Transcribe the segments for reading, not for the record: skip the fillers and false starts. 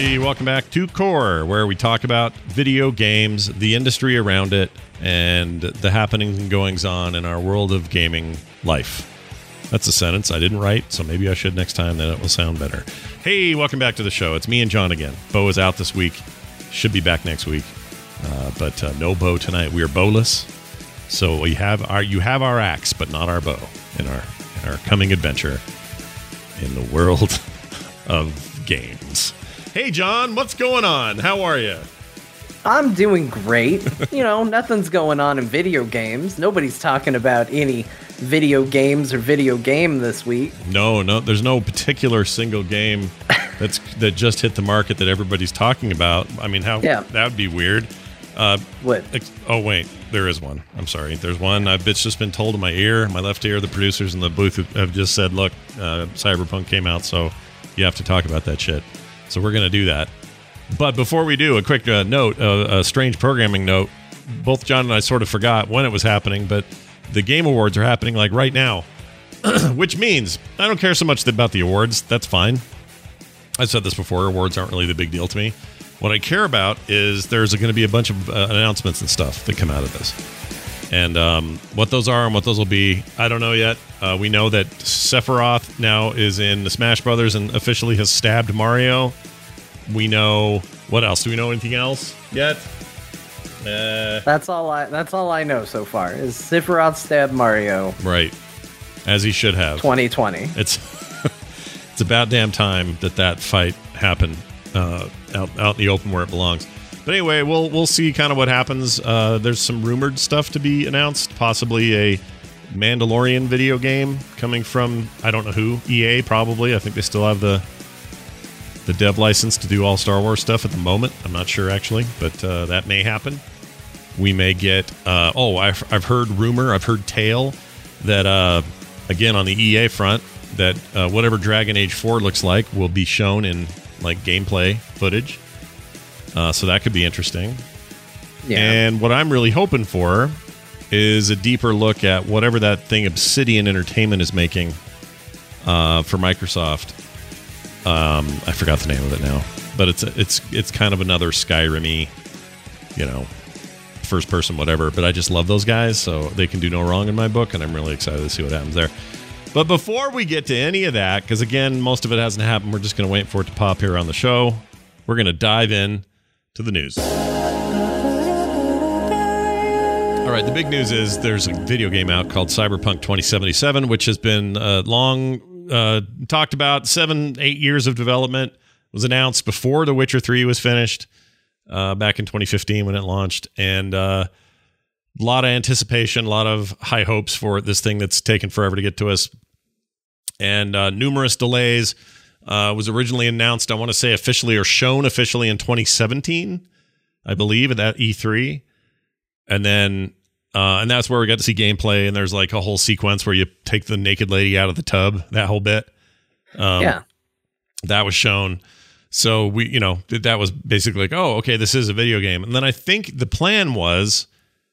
everybody. Welcome back to Core, where we talk about video games, the industry around it, and the happenings and goings-on in our world of gaming life. That's a sentence I didn't write, so maybe I should next time, then it will sound better. Hey, welcome back to the show. It's me and John again. Bo is out this week. Should be back next week. But no Bo tonight. We are Bo-less. So you have our axe, but not our bow in our coming adventure in the world of games. Hey, John, what's going on? How are you? I'm doing great. Nothing's going on in video games. Nobody's talking about any video games or video game this week. No, there's no particular single game that just hit the market that everybody's talking about. I mean, that would be weird. What? Oh, wait, there is one. I'm sorry. There's one. It's just been told in my ear, my left ear. The producers in the booth have just said, look, Cyberpunk came out, so you have to talk about that shit. So we're going to do that. But before we do, a quick note, a strange programming note. Both John and I sort of forgot when it was happening, but the Game Awards are happening like right now, which means I don't care so much about the awards. That's fine. I said this before. Awards aren't really the big deal to me. What I care about is there's going to be a bunch of announcements and stuff that come out of this. And what those are and what those will be, I don't know yet. We know that Sephiroth now is in the Smash Brothers and officially has stabbed Mario. We know... What else? Do we know anything else yet? That's all I know so far is Sephiroth stabbed Mario. Right. As he should have. 2020. It's about damn time that fight happened out in the open where it belongs. But anyway, we'll see kind of what happens. There's some rumored stuff to be announced, possibly a Mandalorian video game coming from, I don't know who, EA probably. I think they still have the dev license to do all Star Wars stuff at the moment. I'm not sure actually, but that may happen. We may get, I've heard tale that, again, on the EA front, that whatever Dragon Age 4 looks like will be shown in like gameplay footage. So that could be interesting. Yeah. And what I'm really hoping for is a deeper look at whatever that thing Obsidian Entertainment is making for Microsoft. I forgot the name of it now, but it's kind of another Skyrim-y, first person whatever. But I just love those guys, so they can do no wrong in my book, and I'm really excited to see what happens there. But before we get to any of that, because again, most of it hasn't happened, we're just going to wait for it to pop here on the show. We're going to dive in to the news. All right, the big news is there's a video game out called Cyberpunk 2077, which has been long talked about. 7-8 years of development. Was announced before The Witcher 3 was finished back in 2015 when it launched. And a lot of anticipation, a lot of high hopes for this thing that's taken forever to get to us. And numerous delays. Was originally announced, I want to say officially or shown officially in 2017, I believe, at that E3. And then, and that's where we got to see gameplay. And there's like a whole sequence where you take the naked lady out of the tub, that whole bit. That was shown. So that was basically like, oh, okay, this is a video game. And then I think the plan was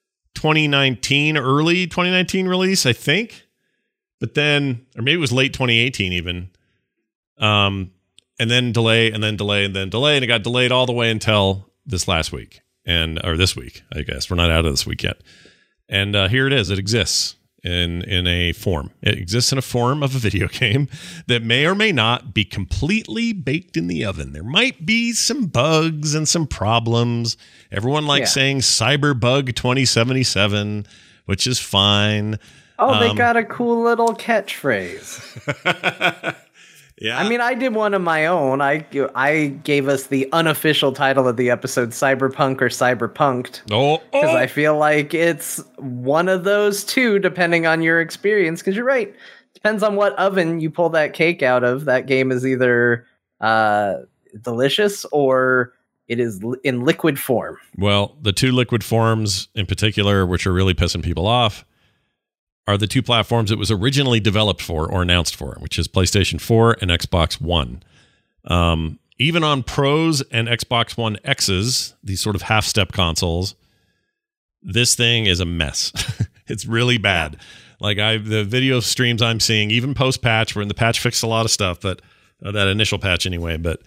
2019, early 2019 release, I think. But then, or maybe it was late 2018 even. And then delay, and then delay, and then delay, and it got delayed all the way until this last week, or this week, I guess. We're not out of this week yet. And here it is. It exists in a form. It exists in a form of a video game that may or may not be completely baked in the oven. There might be some bugs and some problems. Everyone likes saying Cyberbug 2077, which is fine. Oh, they got a cool little catchphrase. Yeah. I mean, I did one of my own. I gave us the unofficial title of the episode, Cyberpunk or Cyberpunked. Because I feel like it's one of those two, depending on your experience. Because you're right. Depends on what oven you pull that cake out of. That game is either delicious or it is in liquid form. Well, the two liquid forms in particular, which are really pissing people off, are the two platforms it was originally developed for or announced for, which is PlayStation 4 and Xbox One. Even on Pros and Xbox One X's, these sort of half-step consoles, this thing is a mess. It's really bad. Like the video streams I'm seeing, even post-patch, where the patch fixed a lot of stuff, but that initial patch anyway, but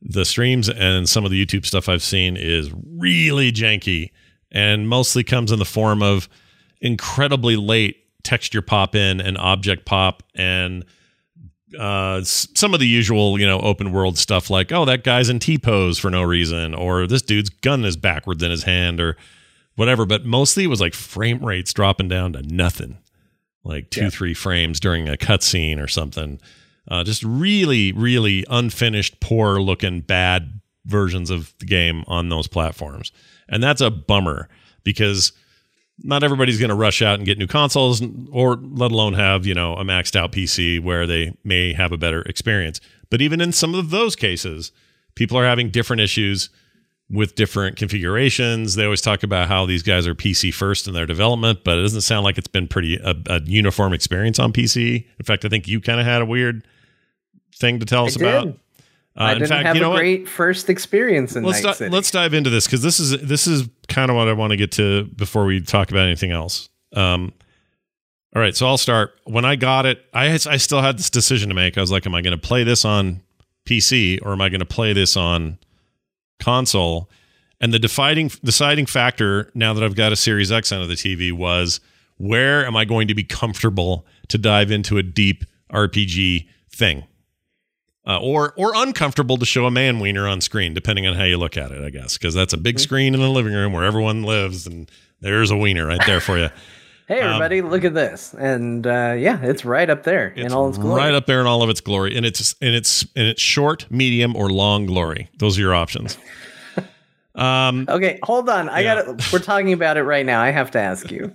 the streams and some of the YouTube stuff I've seen is really janky and mostly comes in the form of incredibly late texture pop in and object pop and some of the usual, open world stuff like, oh, that guy's in T-pose for no reason, or this dude's gun is backwards in his hand, or whatever. But mostly it was like frame rates dropping down to nothing, like 2-3 frames during a cutscene or something. Just really, really unfinished, poor looking, bad versions of the game on those platforms. And that's a bummer because not everybody's going to rush out and get new consoles, or let alone have, a maxed out PC where they may have a better experience. But even in some of those cases, people are having different issues with different configurations. They always talk about how these guys are PC first in their development, but it doesn't sound like it's been a uniform experience on PC. In fact, I think you kind of had a weird thing to tell us about. I didn't have a great first experience in Night City. Let's dive into this because this is kind of what I want to get to before we talk about anything else. All right, so I'll start. When I got it, I still had this decision to make. I was like, am I going to play this on PC or am I going to play this on console? And the deciding factor, now that I've got a Series X under the TV, was where am I going to be comfortable to dive into a deep RPG thing? Or uncomfortable to show a man wiener on screen, depending on how you look at it, I guess, because that's a big screen in the living room where everyone lives, and there's a wiener right there for you. Hey, everybody, look at this, and it's right up there in all its glory. Right up there in all of its glory, and it's short, medium, or long glory. Those are your options. Okay, hold on. We're talking about it right now. I have to ask you.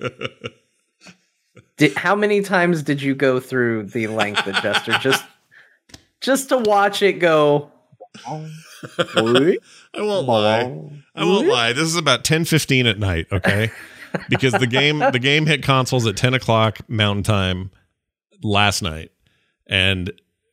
How many times did you go through the length adjuster just to watch it go? I won't lie. This is about 10:15 at night, okay? Because the game hit consoles at 10 o'clock Mountain Time last night, and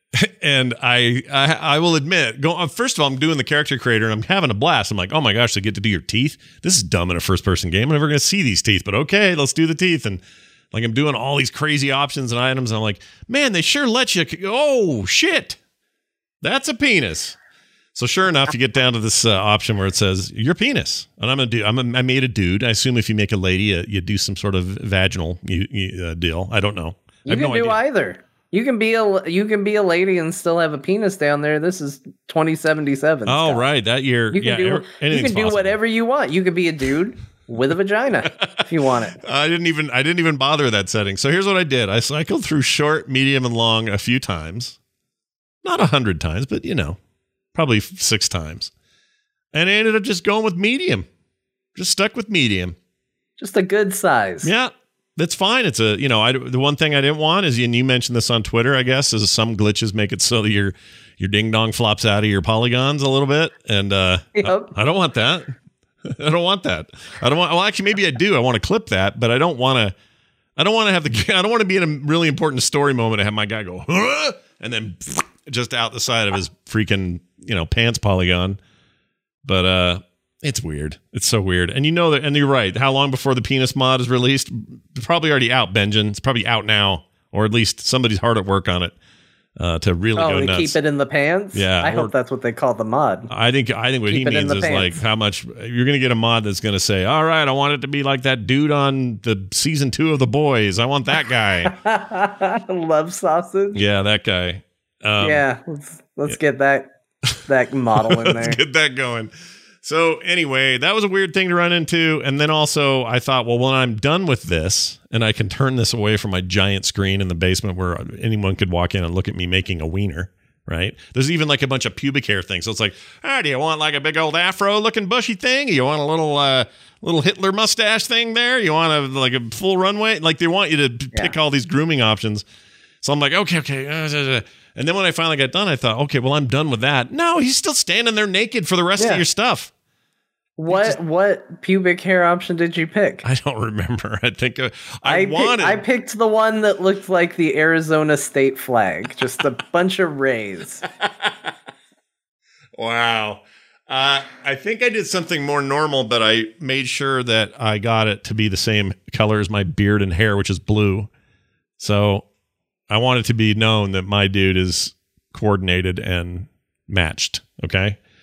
I will admit, first of all, I'm doing the character creator and I'm having a blast. I'm like, oh my gosh, they get to do your teeth. This is dumb in a first person game. I'm never going to see these teeth, but okay, let's do the teeth. And like, I'm doing all these crazy options and items, and I'm like, man, they sure let you. Oh shit, that's a penis. So sure enough, you get down to this option where it says your penis, and I made a dude. I assume if you make a lady, you do some sort of vaginal deal. I don't know. You can do either. You can be a lady and still have a penis down there. This is 2077. Oh, Scott. Right, that year. You can do whatever you want. You can be a dude with a vagina if you want it. I didn't even bother that setting. So here's what I did. I cycled through short, medium, and long a few times. Not 100 times, but probably 6 times. And I ended up just going with medium. Just stuck with medium. Just a good size. Yeah, that's fine. It's the one thing I didn't want is, and you mentioned this on Twitter, I guess, is some glitches make it so that your ding dong flops out of your polygons a little bit. And yep. I don't want that. I don't want that. Well, actually, maybe I do. I want to clip that, but I don't want to be in a really important story moment and have my guy go, huh? And then just out the side of his freaking, pants polygon. But it's weird. It's so weird. And that, and you're right. How long before the penis mod is released? Probably already out, Benjamin. It's probably out now, or at least somebody's hard at work on it to really go nuts. Keep it in the pants? Yeah. I hope that's what they call the mod. I think what he means is like how much you're going to get a mod that's going to say, all right, I want it to be like that dude on the season 2 of The Boys. I want that guy. Love sausage. Yeah, that guy. Let's get that model in there. Let's get that going. So anyway, that was a weird thing to run into. And then also I thought, well, when I'm done with this and I can turn this away from my giant screen in the basement where anyone could walk in and look at me making a wiener, right? There's even like a bunch of pubic hair things. So it's like, do you want like a big old afro looking bushy thing? You want a little Hitler mustache thing there? You want like a full runway? Like they want you to pick all these grooming options. So I'm like, okay. And then when I finally got done, I thought, okay, well, I'm done with that. No, he's still standing there naked for the rest of your stuff. What pubic hair option did you pick? I don't remember. I think I picked the one that looked like the Arizona state flag, just a bunch of rays. Wow. I think I did something more normal, but I made sure that I got it to be the same color as my beard and hair, which is blue. So I want it to be known that my dude is coordinated and matched. Okay.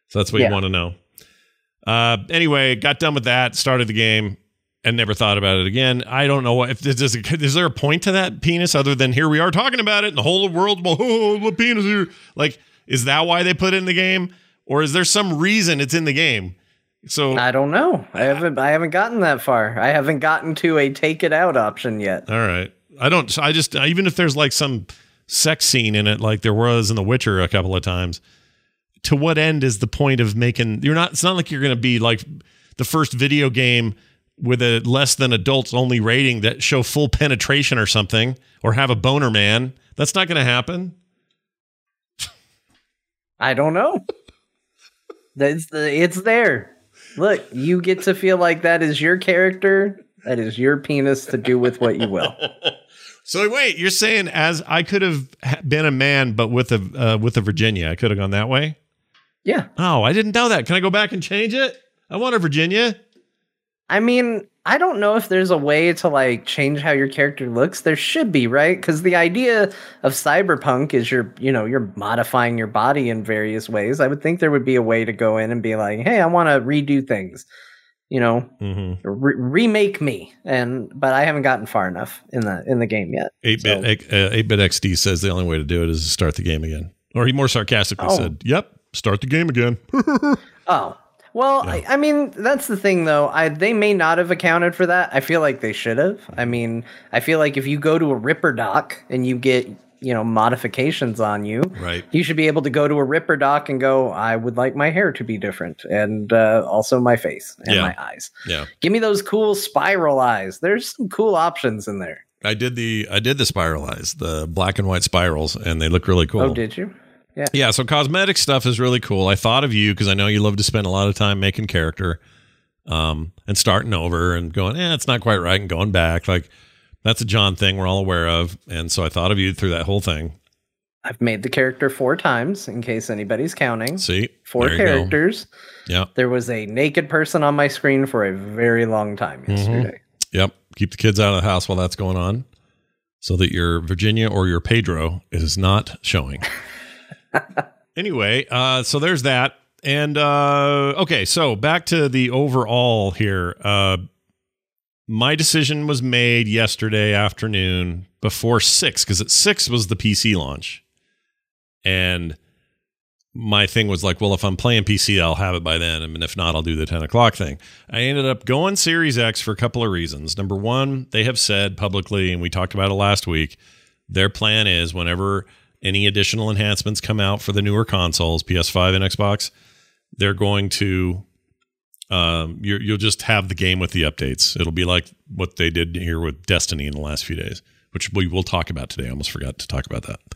So that's what you want to know. Anyway, got done with that, started the game, and never thought about it again. I don't know if is there a point to that penis other than here we are talking about it and the whole world, what penis here? Like, is that why they put it in the game? Or is there some reason it's in the game? So I don't know. I haven't gotten that far. I haven't gotten to a take it out option yet. All right. I just even if there's like some sex scene in it, like there was in The Witcher a couple of times, to what end is the point of making, it's not like you're going to be like the first video game with a less than adults only rating that show full penetration or something, or have a boner man. That's not going to happen. I don't know. It's there. Look, you get to feel like that is your character. That is your penis to do with what you will. So wait, you're saying as I could have been a man, but with a Virginia, I could have gone that way? Yeah. Oh, I didn't know that. Can I go back and change it? I want a Virginia. I mean, I don't know if there's a way to like change how your character looks. There should be, right? Because the idea of cyberpunk is you're modifying your body in various ways. I would think there would be a way to go in and be like, hey, I want to redo things, remake me. But I haven't gotten far enough in the game yet. 8-bit XD says the only way to do it is to start the game again. Or he more sarcastically said, "Yep, start the game again." Oh. Well, yeah. I mean, that's the thing, though. They may not have accounted for that. I feel like they should have. I mean, I feel like if you go to a Ripper dock and you get, modifications on you, right, you should be able to go to a Ripper dock and go, I would like my hair to be different, and also my face and my eyes. Yeah, give me those cool spiral eyes. There's some cool options in there. I did the spiral eyes, the black and white spirals, and they look really cool. Oh, did you? Yeah, so cosmetic stuff is really cool. I thought of you because I know you love to spend a lot of time making character and starting over and going, it's not quite right, and going back. Like, that's a John thing we're all aware of. And so I thought of you through that whole thing. I've made the character 4 times, in case anybody's counting. See? 4 characters. Yeah. There was a naked person on my screen for a very long time yesterday. Yep. Keep the kids out of the house while that's going on so that your Virginia or your Pedro is not showing. Anyway, so there's that. And okay, so back to the overall here. My decision was made yesterday afternoon before 6, because at 6 was the PC launch. And my thing was like, well, if I'm playing PC, I'll have it by then. And if not, I'll do the 10 o'clock thing. I ended up going Series X for a couple of reasons. Number one, they have said publicly, and we talked about it last week, their plan is whenever any additional enhancements come out for the newer consoles, PS5 and Xbox, they're going to you'll just have the game with the updates. It'll be like what they did here with Destiny in the last few days, which we will talk about today. I almost forgot to talk about that.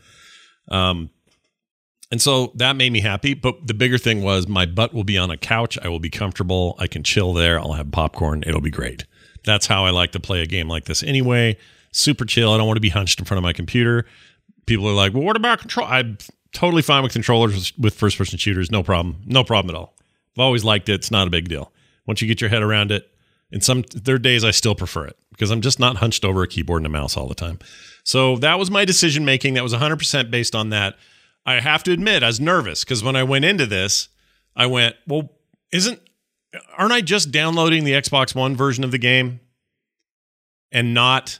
And so that made me happy. But the bigger thing was my butt will be on a couch. I will be comfortable. I can chill there. I'll have popcorn. It'll be great. That's how I like to play a game like this anyway. Super chill. I don't want to be hunched in front of my computer. People are like, well, what about control? I'm totally fine with controllers with first-person shooters. No problem. No problem at all. I've always liked it. It's not a big deal. Once you get your head around it, and there are days I still prefer it because I'm just not hunched over a keyboard and a mouse all the time. So that was my decision-making. That was 100% based on that. I have to admit, I was nervous because when I went into this, I went, well, aren't I just downloading the Xbox One version of the game and not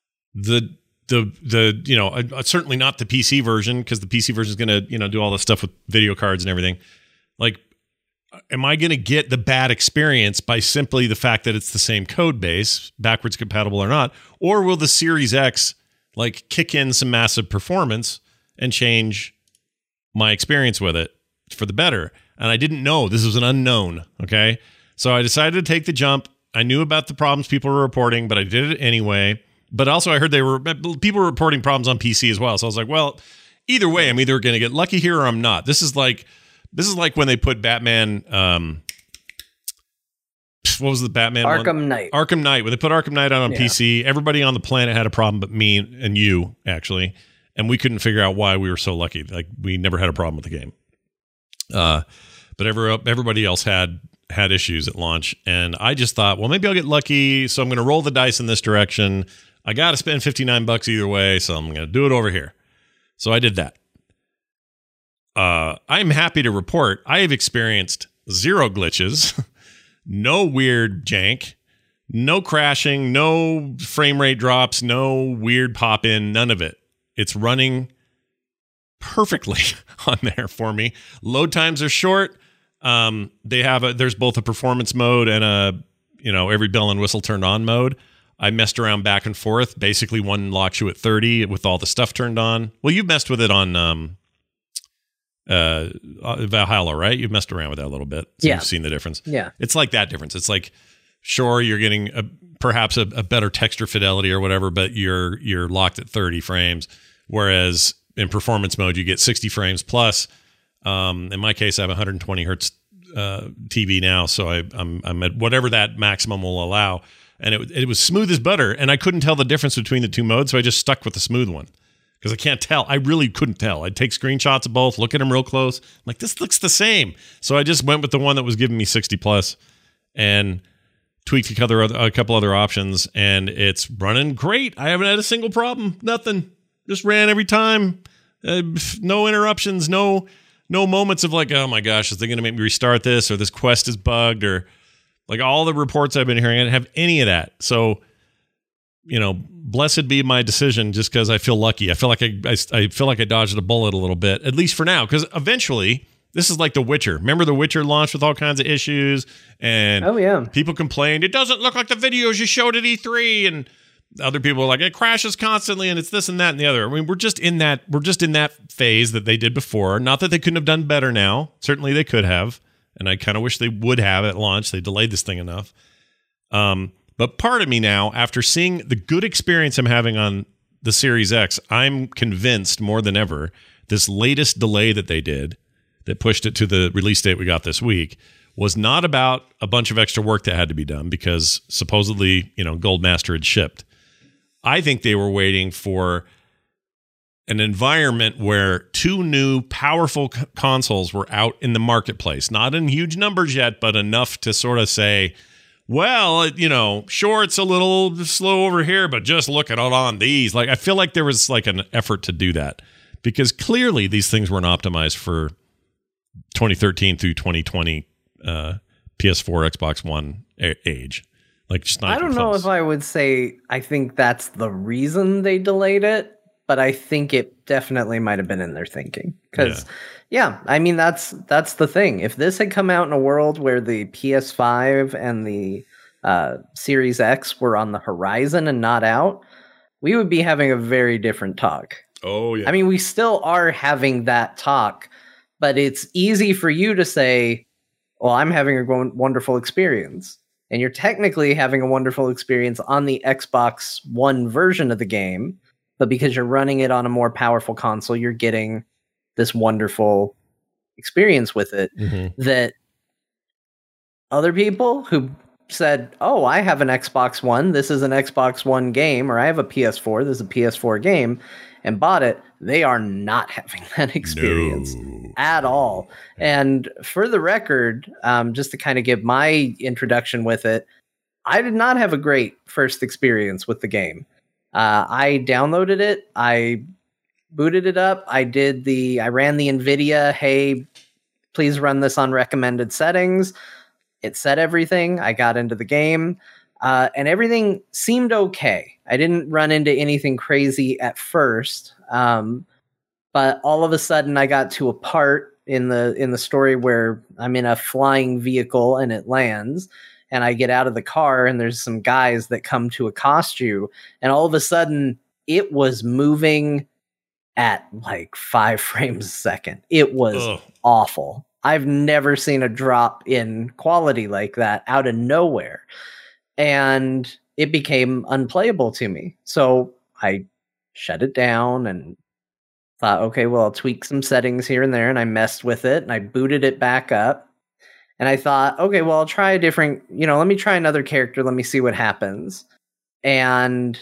certainly not the PC version, because the PC version is going to, do all the stuff with video cards and everything. Like, am I going to get the bad experience by simply the fact that it's the same code base, backwards compatible or not? Or will the Series X like kick in some massive performance and change my experience with it for the better? And I didn't know. This was an unknown. Okay. So I decided to take the jump. I knew about the problems people were reporting, but I did it anyway. But also I heard people were reporting problems on PC as well. So I was like, well, either way, I'm either going to get lucky here or I'm not. This is like when they put Batman, what was the Batman Arkham one? Knight. Arkham Knight. When they put Arkham Knight on PC, everybody on the planet had a problem but me and you, actually. And we couldn't figure out why we were so lucky. Like, we never had a problem with the game. But everybody else had issues at launch. And I just thought, well, maybe I'll get lucky. So I'm going to roll the dice in this direction. I got to spend $59 either way. So I'm going to do it over here. So I did that. I'm happy to report I have experienced 0 glitches, no weird jank, no crashing, no frame rate drops, no weird pop in, none of it. It's running perfectly on there for me. Load times are short. There's both a performance mode and a, every bell and whistle turned on mode. I messed around back and forth. Basically, one locks you at 30 with all the stuff turned on. Well, you've messed with it on Valhalla, right? You've messed around with that a little bit. So You've seen the difference. Yeah. It's like that difference. It's like, sure, you're getting perhaps a better texture fidelity or whatever, but you're locked at 30 frames. Whereas in performance mode, you get 60 frames plus. In my case, I have 120 hertz TV now, so I'm at whatever that maximum will allow. And it was smooth as butter, and I couldn't tell the difference between the two modes, so I just stuck with the smooth one. Because I can't tell. I really couldn't tell. I'd take screenshots of both, look at them real close. I'm like, this looks the same. So I just went with the one that was giving me 60 plus and tweaked a couple other options, and it's running great. I haven't had a single problem. Nothing. Just ran every time. No interruptions. No moments of like, oh my gosh, is they going to make me restart this, or this quest is bugged, or like all the reports I've been hearing. I didn't have any of that. So, blessed be my decision, just because I feel lucky. I feel like I feel like I dodged a bullet a little bit, at least for now, because eventually this is like The Witcher. Remember The Witcher launched with all kinds of issues, and people complained, it doesn't look like the videos you showed at E3, and other people are like, it crashes constantly, and it's this and that and the other. I mean, we're just in that phase that they did before. Not that they couldn't have done better now. Certainly they could have, and I kind of wish they would have at launch. They delayed this thing enough. But part of me now, after seeing the good experience I'm having on the Series X, I'm convinced more than ever this latest delay that they did, that pushed it to the release date we got this week, was not about a bunch of extra work that had to be done because supposedly, Goldmaster had shipped. I think they were waiting for an environment where 2 new powerful consoles were out in the marketplace, not in huge numbers yet, but enough to sort of say, well, sure, it's a little slow over here, but just look at it on these. Like, I feel like there was like an effort to do that because clearly these things weren't optimized for 2013 through 2020 PS4, Xbox One age. Like, just not. I don't know if I would say I think that's the reason they delayed it, but I think it definitely might have been in their thinking. Because, I mean, that's the thing. If this had come out in a world where the PS5 and the Series X were on the horizon and not out, we would be having a very different talk. Oh, yeah. I mean, we still are having that talk, but it's easy for you to say, well, I'm having a wonderful experience. And you're technically having a wonderful experience on the Xbox One version of the game, but because you're running it on a more powerful console, you're getting this wonderful experience with it that other people who said, oh, I have an Xbox One, this is an Xbox One game, or I have a PS4, this is a PS4 game, and bought it, they are not having that experience at all. And for the record, just to kind of give my introduction with it, I did not have a great first experience with the game. I downloaded it, I booted it up, I ran the NVIDIA, hey, please run this on recommended settings. It set everything, I got into the game, and everything seemed okay. I didn't run into anything crazy at first, but all of a sudden I got to a part in the story where I'm in a flying vehicle and it lands, and I get out of the car and there's some guys that come to accost you, and all of a sudden it was moving at like 5 frames a second. It was awful. I've never seen a drop in quality like that out of nowhere. And it became unplayable to me. So I shut it down and thought, okay, well, I'll tweak some settings here and there. And I messed with it and I booted it back up. And I thought, okay, well, I'll try a different, let me try another character. Let me see what happens. And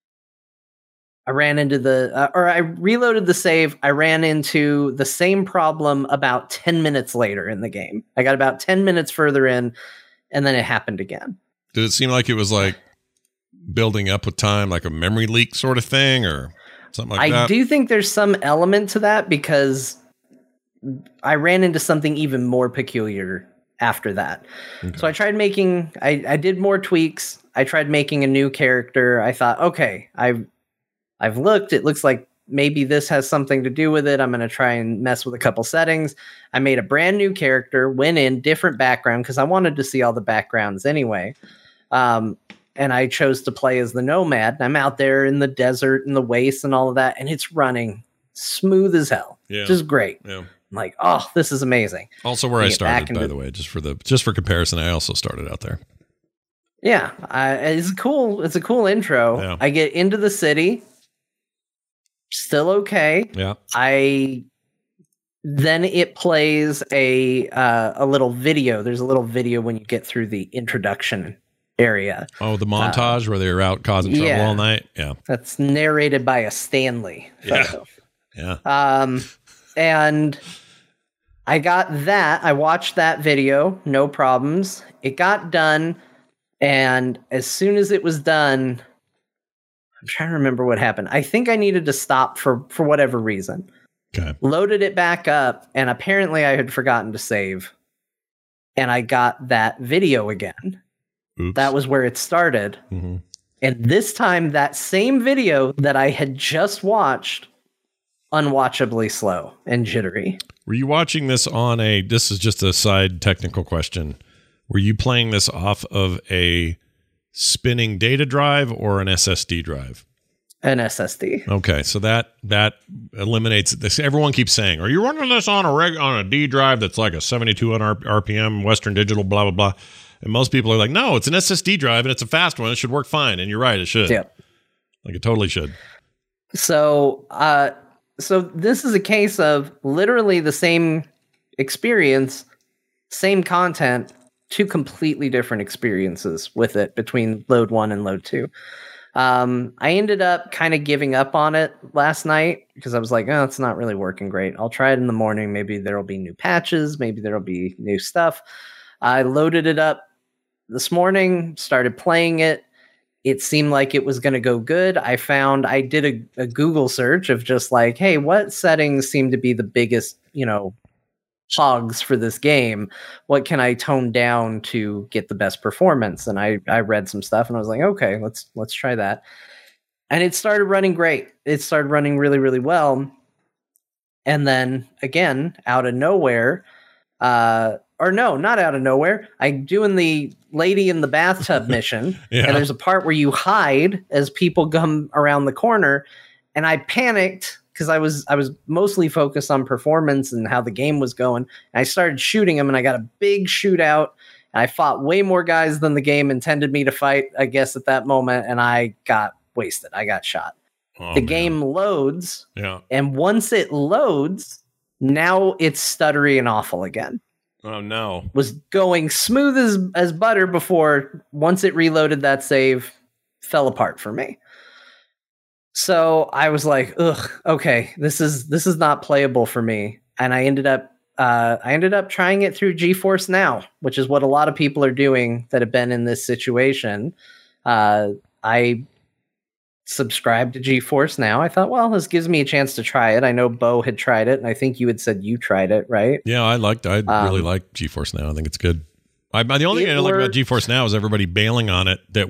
I ran into I reloaded the save. I ran into the same problem about 10 minutes later in the game. I got about 10 minutes further in, and then it happened again. Did it seem like it was like building up with time, like a memory leak sort of thing or something like that? I do think there's some element to that because I ran into something even more peculiar after that. Okay. So I tried making, I did more tweaks. I tried making a new character. I thought, okay, I've looked, it looks like maybe this has something to do with it. I'm going to try and mess with a couple settings. I made a brand new character, went in, different background, because I wanted to see all the backgrounds anyway. And I chose to play as the Nomad. I'm out there in the desert and the waste and all of that, and it's running smooth as hell. Yeah. Just great. Yeah. I'm like, oh, this is amazing. Also where I started, by the way, just for comparison, I also started out there. Yeah. It's a cool intro. Yeah. I get into the city. Still okay. Yeah. Then it plays a little video. There's a little video when you get through the introduction area. Oh, the montage where they were out causing trouble all night. Yeah. That's narrated by a Stanley photo. Yeah. And I got that. I watched that video. No problems. It got done. And as soon as it was done, I'm trying to remember what happened. I think I needed to stop for whatever reason. Okay. Loaded it back up, and apparently I had forgotten to save. And I got that video again. Oops. That was where it started. Mm-hmm. And this time, that same video that I had just watched, unwatchably slow and jittery. Were you watching this on this is just a side technical question. Were you playing this off of a spinning data drive or an SSD drive? An SSD. Okay, so that eliminates this. Everyone keeps saying, "Are you running this on a D drive that's like a 7200 RPM Western Digital blah blah blah?" And most people are like, "No, it's an SSD drive and it's a fast one. It should work fine." And you're right, it should. Yeah, like it totally should. So, so this is a case of literally the same experience, same content. Two completely different experiences with it between load 1 and load 2. I ended up kind of giving up on it last night because I was like, oh, it's not really working great. I'll try it in the morning. Maybe there'll be new patches. Maybe there'll be new stuff. I loaded it up this morning, started playing it. It seemed like it was going to go good. I did a Google search of just like, hey, what settings seem to be the biggest, hogs for this game? What can I tone down to get the best performance? And I read some stuff and I was like, okay, let's try that. And it started running great. It started running really, really well. And then again, out of nowhere, or no, not out of nowhere, I'm doing the lady in the bathtub mission. Yeah. And there's a part where you hide as people come around the corner. And I panicked because I was mostly focused on performance and how the game was going. And I started shooting them, and I got a big shootout. And I fought way more guys than the game intended me to fight, I guess, at that moment. And I got wasted. I got shot. The game loads. Yeah. And once it loads, now it's stuttery and awful again. Oh, no. Was going smooth as butter before. Once it reloaded, that save fell apart for me. So I was like, ugh, okay, this is not playable for me. And I ended up trying it through GeForce Now, which is what a lot of people are doing that have been in this situation. I subscribed to GeForce Now. I thought, well, this gives me a chance to try it. I know Bo had tried it, and I think you had said you tried it, right? Yeah, I really like GeForce Now. I think it's good. The only thing I like about GeForce Now is everybody bailing on it that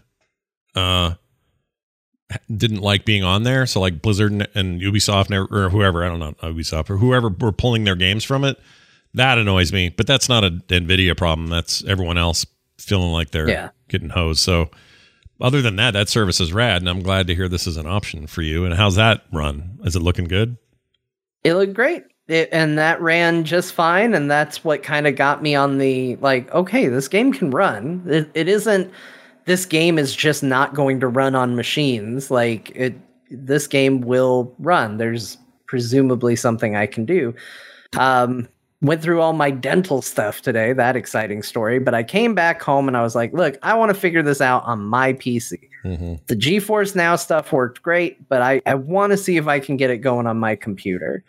didn't like being on there. So like Blizzard and Ubisoft or whoever, I don't know, Ubisoft or whoever were pulling their games from it. That annoys me, but that's not an NVIDIA problem. That's everyone else feeling like they're getting hosed. So other than that service is rad, and I'm glad to hear this is an option for you. And how's that run? Is it looking good? It looked great. And that ran just fine. And that's what kind of got me on the, like, okay, this game can run. It isn't, this game is just not going to run on machines. Like this game will run. There's presumably something I can do. Went through all my dental stuff today, that exciting story, but I came back home and I was like, look, I want to figure this out on my PC. Mm-hmm. The GeForce Now stuff worked great, but I want to see if I can get it going on my computer.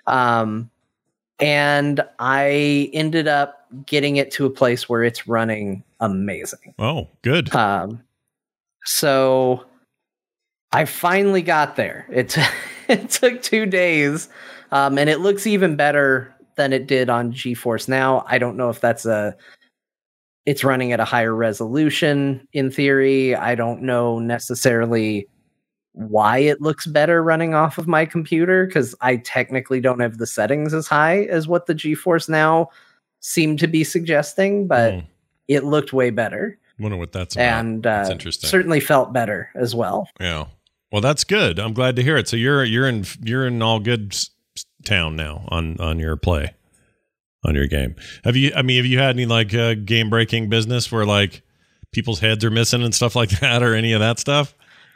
And I ended up getting it to a place where it's running amazing. Oh, good. So I finally got there. It took 2 days, and it looks even better than it did on GeForce Now. I don't know if it's running at a higher resolution in theory. I don't know necessarily why it looks better running off of my computer, because I technically don't have the settings as high as what the GeForce Now seemed to be suggesting, but it looked way better. Wonder what that's about. And that's interesting. Certainly felt better as well. Yeah. Well, that's good. I'm glad to hear it. So you're in all good town now on your play, on your game. Have you had any like game breaking business where like people's heads are missing and stuff like that, or any of that stuff?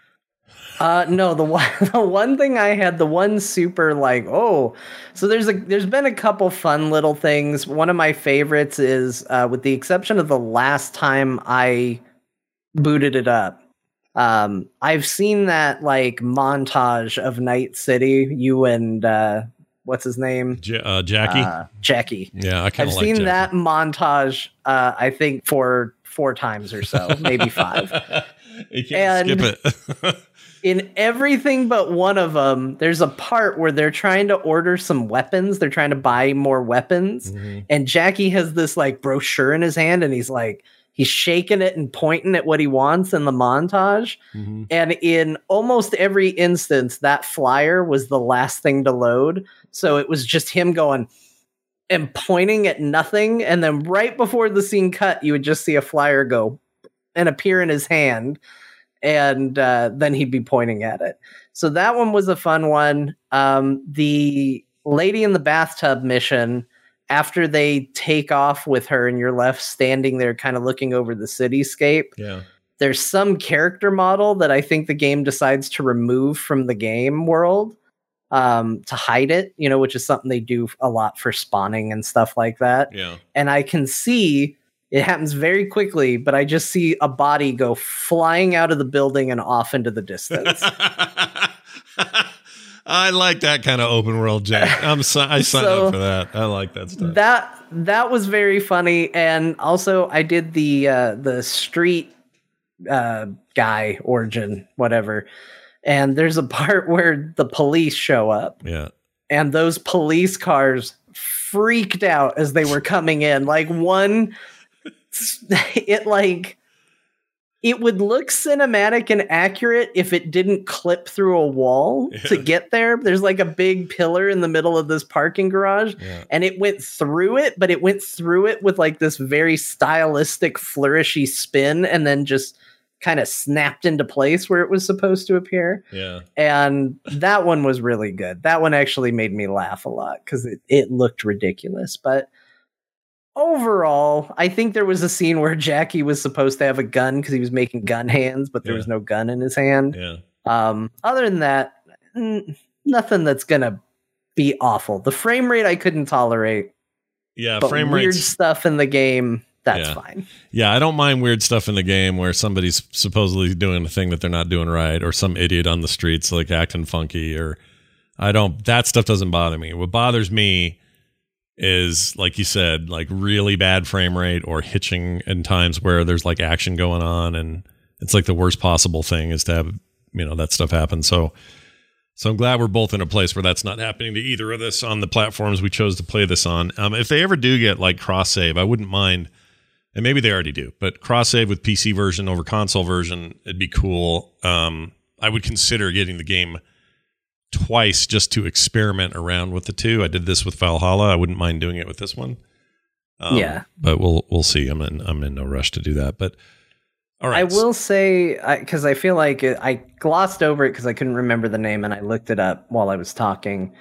No, the one thing I had, the one super like, so there's been a couple fun little things. One of my favorites is, with the exception of the last time I booted it up, I've seen that like montage of Night City, you and what's his name? Jackie. Jackie. Yeah, I kind of I've seen that montage. I think for 4 times or so, maybe 5. You can't skip it. In everything but one of them, there's a part where they're trying to order some weapons. They're trying to buy more weapons. Mm-hmm. And Jackie has this like brochure in his hand, and he's shaking it and pointing at what he wants in the montage. Mm-hmm. And in almost every instance, that flyer was the last thing to load. So it was just him going and pointing at nothing. And then right before the scene cut, you would just see a flyer go and appear in his hand. And then he'd be pointing at it. So that one was a fun one. The lady in the bathtub mission, after they take off with her and you're left standing there kind of looking over the cityscape, there's some character model that I think the game decides to remove from the game world to hide it, which is something they do a lot for spawning and stuff like that. Yeah. And I can see... it happens very quickly, but I just see a body go flying out of the building and off into the distance. I like that kind of open world, Jack. I signed up for that. I like that stuff. That was very funny, and also I did the street guy origin, whatever. And there's a part where the police show up. Yeah, and those police cars freaked out as they were coming in. Like one. It would look cinematic and accurate if it didn't clip through a wall to get there. There's like a big pillar in the middle of this parking garage, and it went through it, but it went through it with like this very stylistic flourishy spin, and then just kind of snapped into place where it was supposed to appear. Yeah. And that one was really good. That one actually made me laugh a lot because it looked ridiculous, but overall, I think there was a scene where Jackie was supposed to have a gun because he was making gun hands, but there was no gun in his hand. Yeah. Other than that, nothing that's gonna be awful. The frame rate I couldn't tolerate. Yeah, but frame weird rates, stuff in the game, that's fine. Yeah, I don't mind weird stuff in the game where somebody's supposedly doing a thing that they're not doing right, or some idiot on the streets like acting funky, or that stuff doesn't bother me. What bothers me is, like you said, like really bad frame rate or hitching in times where there's like action going on, and it's like the worst possible thing is to have that stuff happen. So I'm glad we're both in a place where that's not happening to either of us on the platforms we chose to play this on. If they ever do get like cross save, I wouldn't mind, and maybe they already do, but cross save with PC version over console version, it'd be cool. I would consider getting the game twice just to experiment around with the two. I did this with Valhalla. I wouldn't mind doing it with this one. But we'll see. I'm in no rush to do that. But all right. I will say, because I feel like I glossed over it because I couldn't remember the name, and I looked it up while I was talking.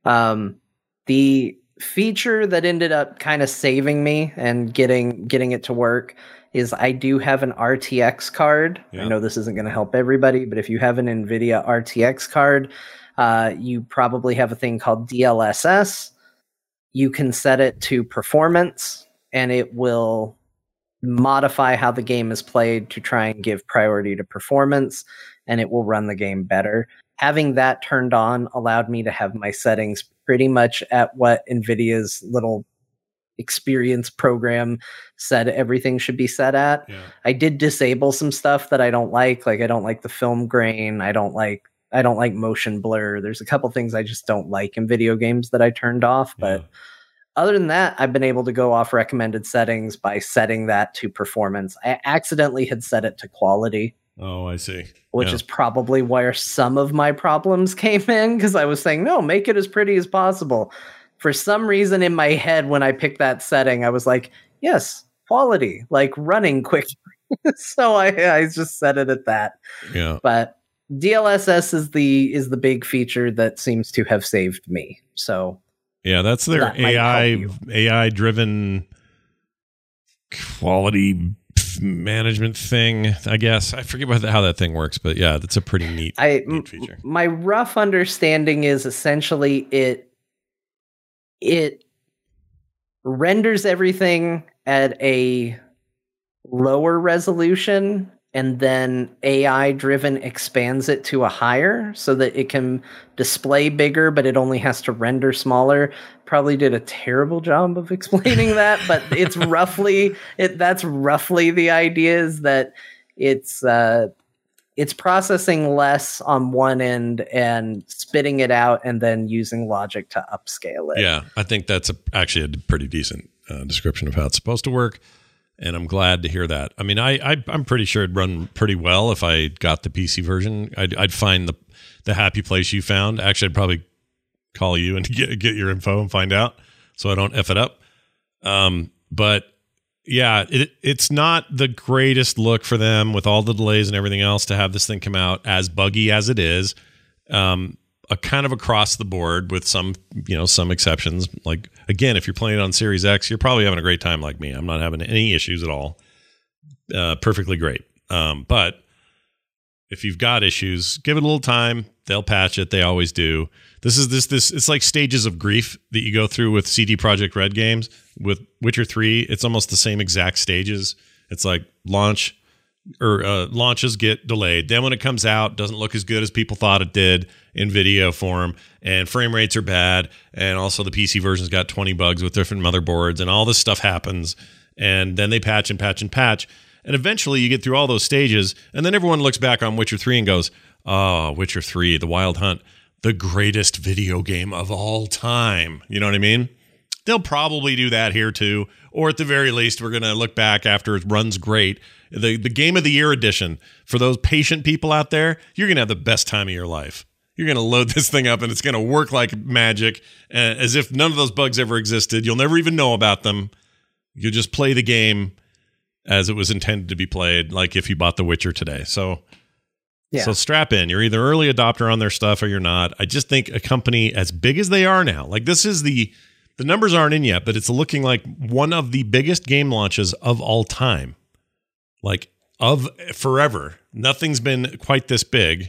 The feature that ended up kind of saving me and getting it to work is I do have an RTX card. Yeah. I know this isn't going to help everybody, but if you have an NVIDIA RTX card, you probably have a thing called DLSS. You can set it to performance, and it will modify how the game is played to try and give priority to performance, and it will run the game better. Having that turned on allowed me to have my settings pretty much at what NVIDIA's little experience program said everything should be set at. Yeah. I did disable some stuff that I don't like. Like I don't like the film grain. I don't like motion blur. There's a couple things I just don't like in video games that I turned off, but other than that, I've been able to go off recommended settings by setting that to performance. I accidentally had set it to quality. Oh, I see. Which is probably where some of my problems came in, because I was saying, no, make it as pretty as possible. For some reason in my head, when I picked that setting, I was like, yes, quality, like running quick. So I just set it at that. Yeah. But DLSS is the big feature that seems to have saved me. So yeah, that's their AI driven quality management thing, I guess. I forget how that thing works, but yeah, that's a pretty neat feature. My rough understanding is essentially it renders everything at a lower resolution, and then AI-driven expands it to a higher so that it can display bigger, but it only has to render smaller. Probably did a terrible job of explaining that, but it's that's roughly the idea, is that it's processing less on one end and spitting it out and then using logic to upscale it. Yeah, I think that's actually a pretty decent description of how it's supposed to work. And I'm glad to hear that. I mean, I'm pretty sure it'd run pretty well if I got the PC version. I'd find the happy place you found. Actually, I'd probably call you and get your info and find out, so I don't F it up. But yeah, it's not the greatest look for them with all the delays and everything else to have this thing come out as buggy as it is. A kind of across the board with some exceptions. Like, again, if you're playing it on Series X, you're probably having a great time like me. I'm not having any issues at all. Perfectly great. But if you've got issues, give it a little time. They'll patch it. They always do. This it's like stages of grief that you go through with CD Projekt Red games. With Witcher 3, it's almost the same exact stages. It's like launches get delayed. Then when it comes out, doesn't look as good as people thought it did in video form, and frame rates are bad, and also the PC version's got 20 bugs with different motherboards, and all this stuff happens, and then they patch and patch and patch, and eventually you get through all those stages, and then everyone looks back on Witcher 3 and goes, oh, Witcher 3, The Wild Hunt, the greatest video game of all time. You know what I mean? They'll probably do that here too, or at the very least, we're going to look back after it runs great. The Game of the Year edition, for those patient people out there, you're going to have the best time of your life. You're going to load this thing up and it's going to work like magic, as if none of those bugs ever existed. You'll never even know about them. You'll just play the game as it was intended to be played, like if you bought The Witcher today. So strap in. You're either early adopter on their stuff or you're not. I just think a company as big as they are now, like this is the numbers aren't in yet, but it's looking like one of the biggest game launches of all time. Like of forever. Nothing's been quite this big.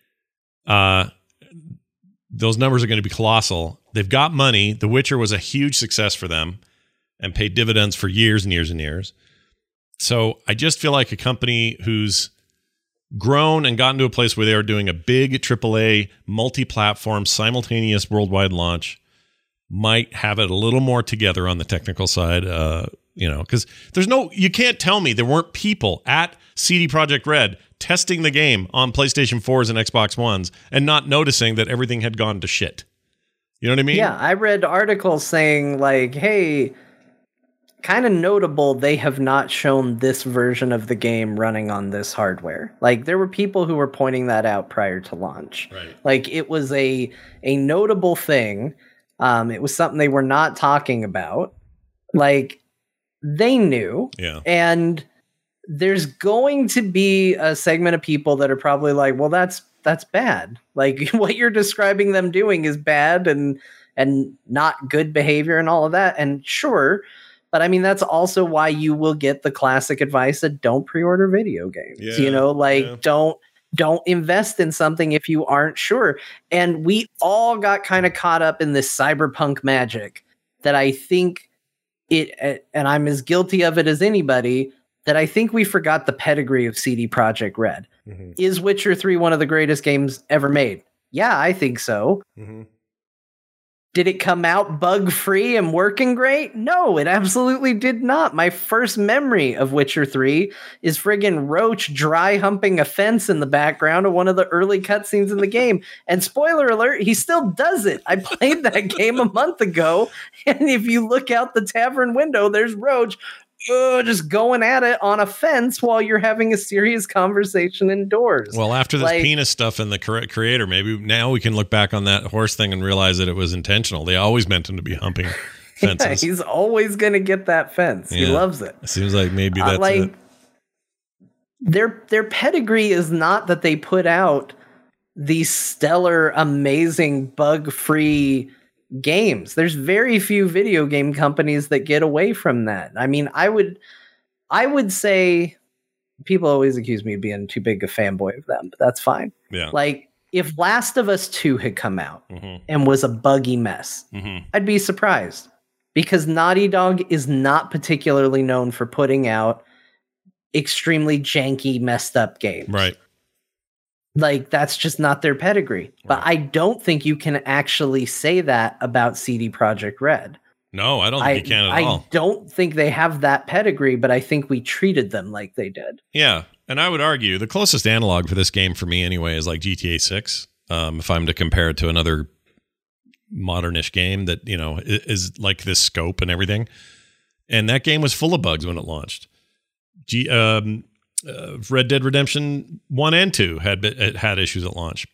Those numbers are going to be colossal. They've got money. The Witcher was a huge success for them and paid dividends for years and years and years. So I just feel like a company who's grown and gotten to a place where they are doing a big AAA multi-platform simultaneous worldwide launch might have it a little more together on the technical side. Because you can't tell me there weren't people at CD Projekt Red testing the game on PlayStation 4s and Xbox Ones and not noticing that everything had gone to shit. You know what I mean? Yeah, I read articles saying like, hey, kind of notable, they have not shown this version of the game running on this hardware. Like, there were people who were pointing that out prior to launch. Right. Like, it was a notable thing. It was something they were not talking about. Like, they knew. Yeah. And there's going to be a segment of people that are probably like, well, that's bad. Like, what you're describing them doing is bad and not good behavior and all of that. And sure, but I mean, that's also why you will get the classic advice that don't pre-order video games. Yeah, don't invest in something if you aren't sure. And we all got kind of caught up in this cyberpunk magic that I think and I'm as guilty of it as anybody, that I think we forgot the pedigree of CD Projekt Red. Mm-hmm. Is Witcher 3 one of the greatest games ever made? Yeah, I think so. Mm-hmm. Did it come out bug-free and working great? No, it absolutely did not. My first memory of Witcher 3 is friggin' Roach dry humping a fence in the background of one of the early cutscenes in the game. And spoiler alert, he still does it. I played that game a month ago, and if you look out the tavern window, there's Roach just going at it on a fence while you're having a serious conversation indoors. Well, after this penis stuff in the creator, maybe now we can look back on that horse thing and realize that it was intentional. They always meant him to be humping fences. Yeah, he's always going to get that fence. Yeah. He loves it. It seems like maybe that's it. Their pedigree is not that they put out these stellar, amazing, bug-free games. There's very few video game companies that get away from that. I mean, I would say people always accuse me of being too big a fanboy of them, but that's fine. Yeah. Like if Last of Us 2 had come out and was a buggy mess, I'd be surprised because Naughty Dog is not particularly known for putting out extremely janky, messed up games. Right. Like, that's just not their pedigree. But I don't think you can actually say that about CD Projekt Red. No, I don't think you can at all. I don't think they have that pedigree, but I think we treated them like they did. Yeah, and I would argue the closest analog for this game for me anyway is like GTA 6. If I'm to compare it to another modernish game that, you know, is like this scope and everything. And that game was full of bugs when it launched. Red Dead Redemption 1 and 2 had issues at launch.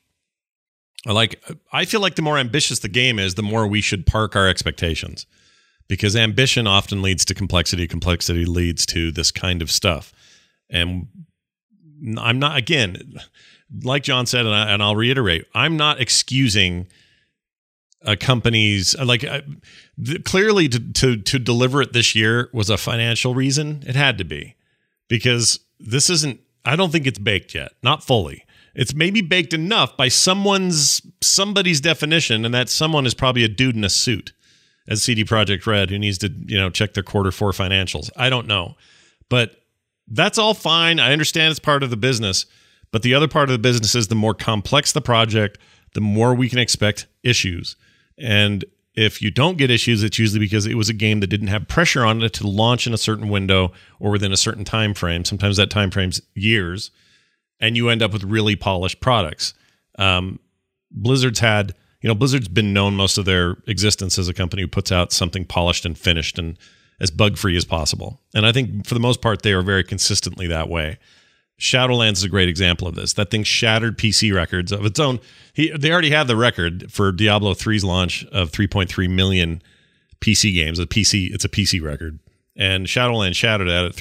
I feel like the more ambitious the game is, the more we should park our expectations, because ambition often leads to complexity. Complexity leads to this kind of stuff. And I'm not, again, like John said, and I'll reiterate, I'm not excusing a company's clearly to deliver it this year was a financial reason. It had to be, because this isn't, I don't think it's baked yet. Not fully. It's maybe baked enough by somebody's definition, and that someone is probably a dude in a suit at CD Projekt Red who needs to, you know, check their quarter 4 financials. I don't know. But that's all fine. I understand it's part of the business. But the other part of the business is the more complex the project, the more we can expect issues. And if you don't get issues, it's usually because it was a game that didn't have pressure on it to launch in a certain window or within a certain time frame. Sometimes that time frame's years, and you end up with really polished products. Blizzard's been known most of their existence as a company who puts out something polished and finished and as bug-free as possible. And I think for the most part, they are very consistently that way. Shadowlands is a great example of this. That thing shattered PC records of its own. They already had the record for Diablo 3's launch of 3.3 million PC games. It's a PC record. And Shadowlands shattered that at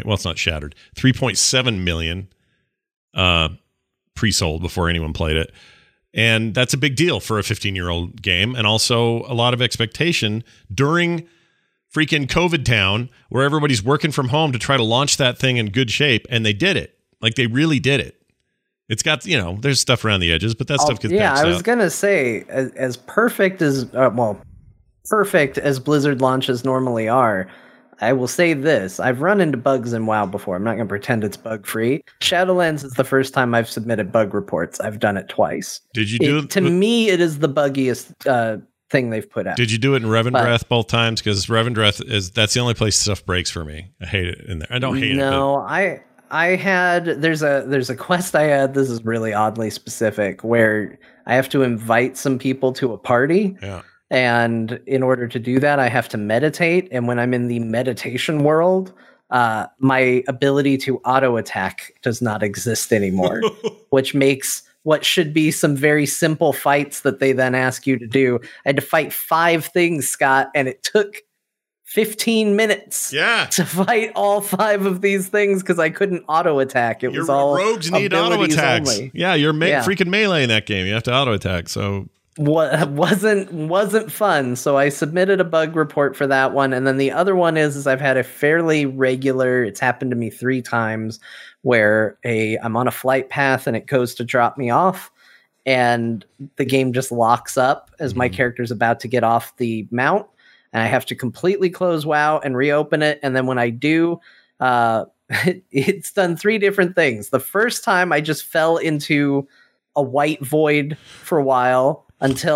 3.7 million pre-sold before anyone played it. And that's a big deal for a 15-year-old game, and also a lot of expectation during freaking COVID town, where everybody's working from home to try to launch that thing in good shape, and they did it. Like, they really did it. It's got, you know, there's stuff around the edges, but that stuff gets patched out. I was going to say, as perfect as, perfect as Blizzard launches normally are, I will say this. I've run into bugs in WoW before. I'm not going to pretend it's bug-free. Shadowlands is the first time I've submitted bug reports. I've done it twice. Did you do it? To me, it is the buggiest thing they've put out. Did you do it in Revendreth both times? Because Revendreth that's the only place stuff breaks for me. I hate it in there. I don't hate it. No, I had there's a quest I had. This is really oddly specific, where I have to invite some people to a party. Yeah. And in order to do that, I have to meditate. And when I'm in the meditation world, my ability to auto attack does not exist anymore, which makes what should be some very simple fights that they then ask you to do. I had to fight 5 things, Scott, and it took 15 minutes to fight all 5 of these things because I couldn't auto attack. It was all rogues need auto attacks. Only. Yeah, you're freaking melee in that game. You have to auto attack. So what wasn't fun. So I submitted a bug report for that one, and then the other one is I've had a fairly regular. It's happened to me 3 times where I'm on a flight path and it goes to drop me off, and the game just locks up as my character's about to get off the mount. And I have to completely close WoW and reopen it. And then when I do, it's done 3 different things. The first time I just fell into a white void for a while until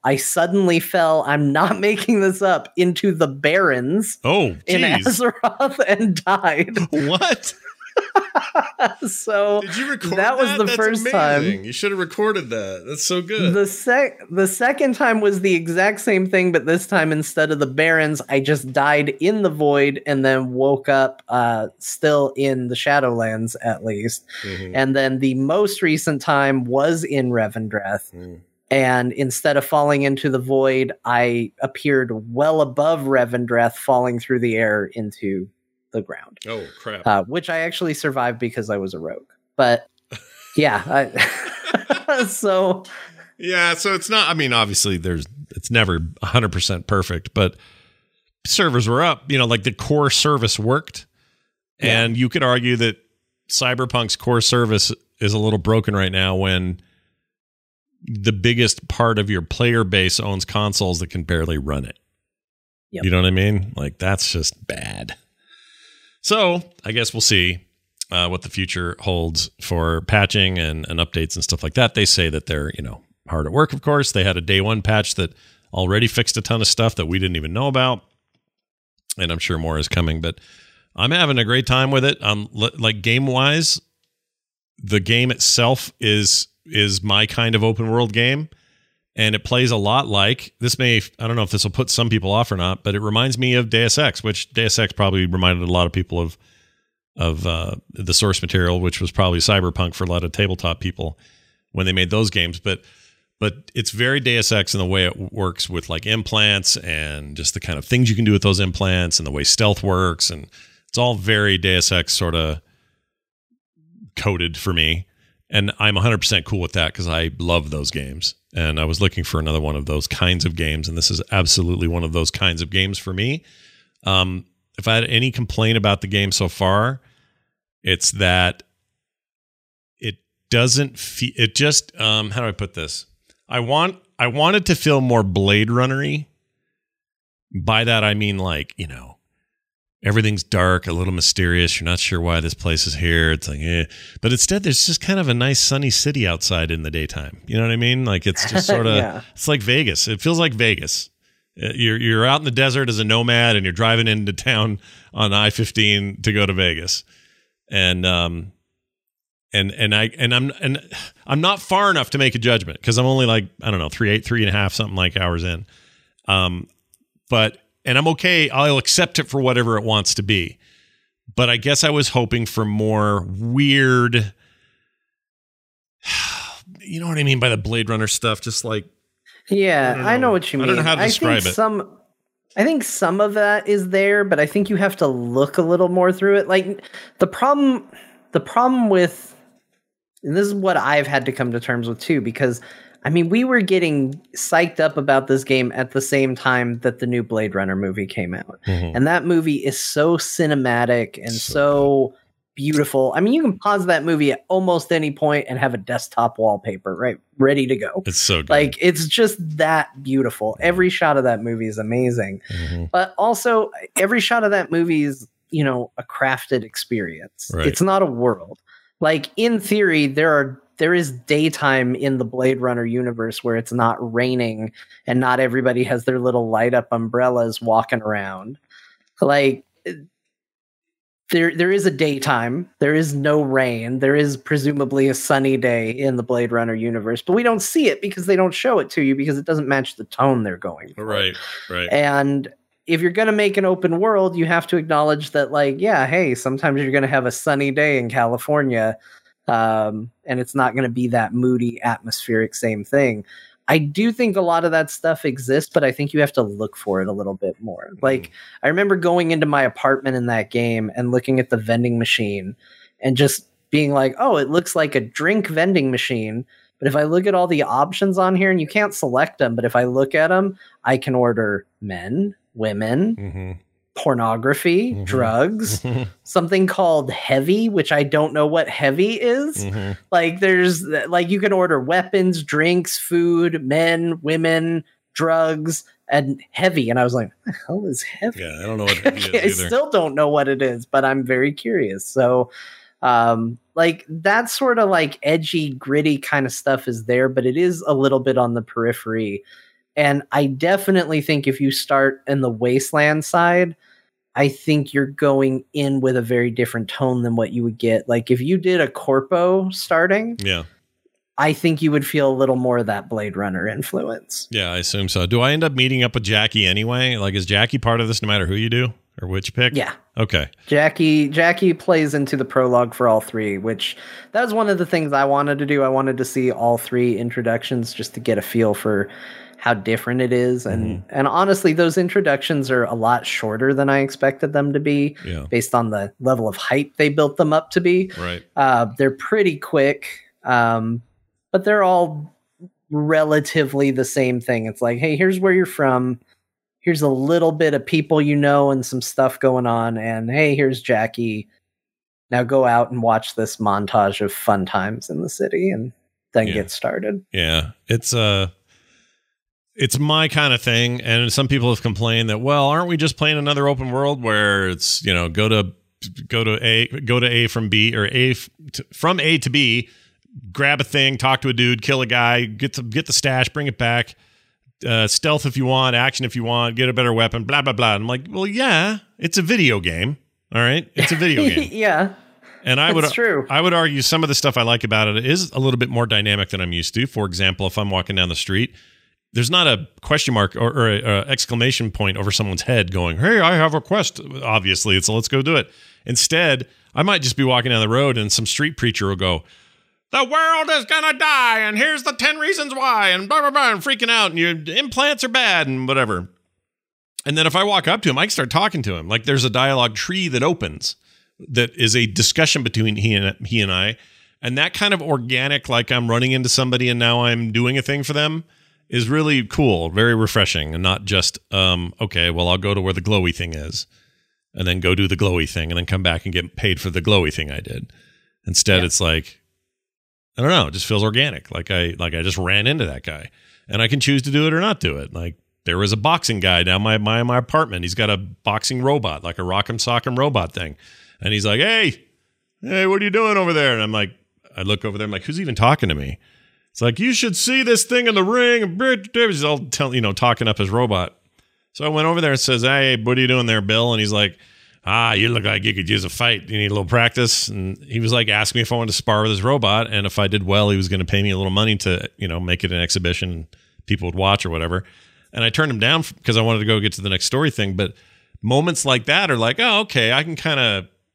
I suddenly fell, I'm not making this up, into the Barrens in Azeroth and died. What? So did you record that? Was the That's first amazing. time. You should have recorded that. That's so good. The second time was the exact same thing, but this time instead of the Barrens, I just died in the Void and then woke up still in the Shadowlands, at least. And then the most recent time was in Revendreth. And instead of falling into the Void, I appeared well above Revendreth, falling through the air into the ground. Oh, crap. Which I actually survived because I was a rogue. But yeah, so it's not, I mean, obviously it's never 100% perfect, but servers were up, like the core service worked. And you could argue that Cyberpunk's core service is a little broken right now when the biggest part of your player base owns consoles that can barely run it. You know what I mean? Like, that's just bad. So I guess we'll see what the future holds for patching and updates and stuff like that. They say that they're, hard at work, of course. They had a day one patch that already fixed a ton of stuff that we didn't even know about. And I'm sure more is coming, but I'm having a great time with it. Like, game-wise, the game itself is my kind of open world game. And it plays a lot like this. I don't know if this will put some people off or not, but it reminds me of Deus Ex, which Deus Ex probably reminded a lot of people of the source material, which was probably Cyberpunk for a lot of tabletop people when they made those games. But it's very Deus Ex in the way it works with like implants and just the kind of things you can do with those implants and the way stealth works. And it's all very Deus Ex sort of coded for me. And I'm 100% cool with that because I love those games. And I was looking for another one of those kinds of games. And this is absolutely one of those kinds of games for me. If I had any complaint about the game so far, it's that it doesn't feel, it just, how do I put this? I want it to feel more Blade Runner-y. By that, I mean like, everything's dark, a little mysterious. You're not sure why this place is here. It's like, but instead there's just kind of a nice sunny city outside in the daytime. You know what I mean? Like, it's just sort of, It's like Vegas. It feels like Vegas. You're out in the desert as a nomad and you're driving into town on I-15 to go to Vegas. And I'm not far enough to make a judgment because I'm only like, I don't know, 3.5 something like hours in. And I'm okay. I'll accept it for whatever it wants to be. But I guess I was hoping for more weird, you know what I mean by the Blade Runner stuff? Just like, I know what you mean. I don't know how to describe it. I think some of that is there, but I think you have to look a little more through it. Like the problem with, and this is what I've had to come to terms with too, because I mean, we were getting psyched up about this game at the same time that the new Blade Runner movie came out. And that movie is so cinematic and so beautiful. I mean, you can pause that movie at almost any point and have a desktop wallpaper, right? Ready to go. It's so good. Like, it's just that beautiful. Every shot of that movie is amazing. But also, every shot of that movie is, a crafted experience. Right. It's not a world. Like, in theory, there is daytime in the Blade Runner universe where it's not raining and not everybody has their little light up umbrellas walking around. Like, there is a daytime. There is no rain. There is presumably a sunny day in the Blade Runner universe, but we don't see it because they don't show it to you because it doesn't match the tone they're going for. Right. And if you're going to make an open world, you have to acknowledge that, like, yeah, hey, sometimes you're going to have a sunny day in California, and it's not going to be that moody, atmospheric same thing. I do think a lot of that stuff exists, but I think you have to look for it a little bit more. Like, I remember going into my apartment in that game and looking at the vending machine and just being like, oh, it looks like a drink vending machine. But if I look at all the options on here, and you can't select them, but if I look at them, I can order men, women, pornography, drugs, something called heavy, which I don't know what heavy is. Like, there's like, you can order weapons, drinks, food, men, women, drugs, and heavy. And I was like, what the hell is heavy? Yeah, I don't know what heavy is I still don't know what it is, but I'm very curious. So like, that sort of like edgy, gritty kind of stuff is there, but it is a little bit on the periphery. And I definitely think if you start in the Wasteland side, I think you're going in with a very different tone than what you would get. Like if you did a Corpo starting, I think you would feel a little more of that Blade Runner influence. Yeah, I assume so. Do I end up meeting up with Jackie anyway? Like, is Jackie part of this no matter who you do or which you pick? Yeah. Okay. Jackie plays into the prologue for all three, which that was one of the things I wanted to do. I wanted to see all three introductions just to get a feel for how different it is. And honestly, those introductions are a lot shorter than I expected them to be based on the level of hype they built them up to be. Right. They're pretty quick, but they're all relatively the same thing. It's like, hey, here's where you're from. Here's a little bit of people you know and some stuff going on. And hey, here's Jackie. Now go out and watch this montage of fun times in the city and then get started. Yeah. It's my kind of thing, and some people have complained that, well, aren't we just playing another open world where it's, go to A from B, or from A to B, grab a thing, talk to a dude, kill a guy, get the stash, bring it back, stealth if you want, action if you want, get a better weapon, blah blah blah. And I'm like, well, yeah, it's a video game, all right, it's a video game, yeah. And I would argue some of the stuff I like about it is a little bit more dynamic than I'm used to. For example, if I'm walking down the street, there's not a question mark or a exclamation point over someone's head going, hey, I have a quest. Obviously, it's let's go do it. Instead, I might just be walking down the road and some street preacher will go, the world is going to die, and here's the 10 reasons why, and blah, blah, blah, and freaking out, and your implants are bad, and whatever. And then if I walk up to him, I can start talking to him. Like there's a dialogue tree that opens that is a discussion between he and I. And that kind of organic, like I'm running into somebody and now I'm doing a thing for them, is really cool, very refreshing, and not just, okay, well, I'll go to where the glowy thing is and then go do the glowy thing and then come back and get paid for the glowy thing I did. Instead, it's like, I don't know, it just feels organic. Like I just ran into that guy and I can choose to do it or not do it. Like there was a boxing guy down my apartment. He's got a boxing robot, like a Rock'em Sock'em robot thing. And he's like, hey, what are you doing over there? And I'm like, I look over there, I'm like, who's even talking to me? It's like, you should see this thing in the ring. And he's all talking up his robot. So I went over there and says, hey, what are you doing there, Bill? And he's like, you look like you could use a fight. You need a little practice. And he was like, asking me if I wanted to spar with his robot. And if I did well, he was going to pay me a little money to, make it an exhibition and people would watch or whatever. And I turned him down because I wanted to go get to the next story thing. But moments like that are like, oh, okay, I can kind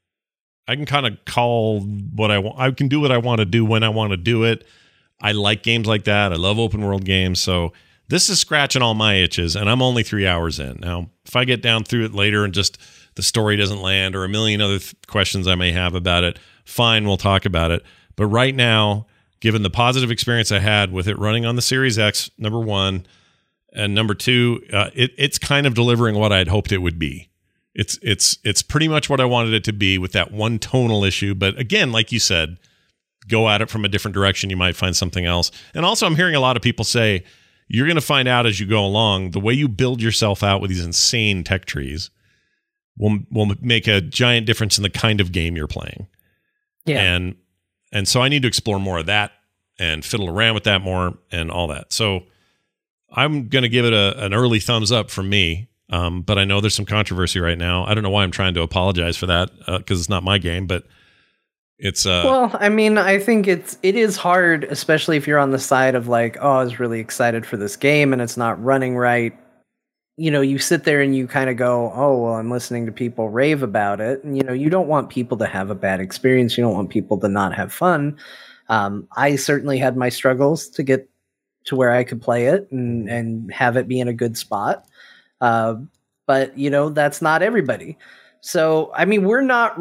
of call what I want. I can do what I want to do when I want to do it. I like games like that. I love open world games. So this is scratching all my itches, and I'm only 3 hours in. Now, if I get down through it later and just the story doesn't land or a million other questions I may have about it, fine, we'll talk about it. But right now, given the positive experience I had with it running on the Series X, number one, and number two, it's kind of delivering what I'd hoped it would be. It's pretty much what I wanted it to be with that one tonal issue. But again, like you said, go at it from a different direction. You might find something else. And also, I'm hearing a lot of people say, you're going to find out as you go along, the way you build yourself out with these insane tech trees will make a giant difference in the kind of game you're playing. Yeah. And so I need to explore more of that and fiddle around with that more and all that. So I'm going to give it an early thumbs up from me. But I know there's some controversy right now. I don't know why I'm trying to apologize for that because it's not my game, but it's well, I mean, I think it is hard, especially if you're on the side of like, oh, I was really excited for this game and it's not running right. You sit there and you kind of go, oh, well, I'm listening to people rave about it. And, you don't want people to have a bad experience. You don't want people to not have fun. I certainly had my struggles to get to where I could play it and have it be in a good spot. But that's not everybody. So, I mean, we're not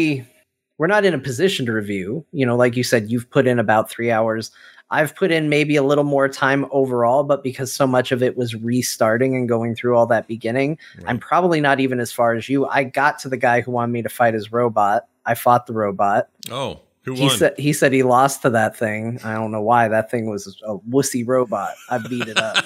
in a position to review, like you said, you've put in about 3 hours. I've put in maybe a little more time overall, but because so much of it was restarting and going through all that beginning, right. I'm probably not even as far as you. I got to the guy who wanted me to fight his robot. I fought the robot. Oh, who won? He said he lost to that thing. I don't know why. That thing was a wussy robot. I beat it up.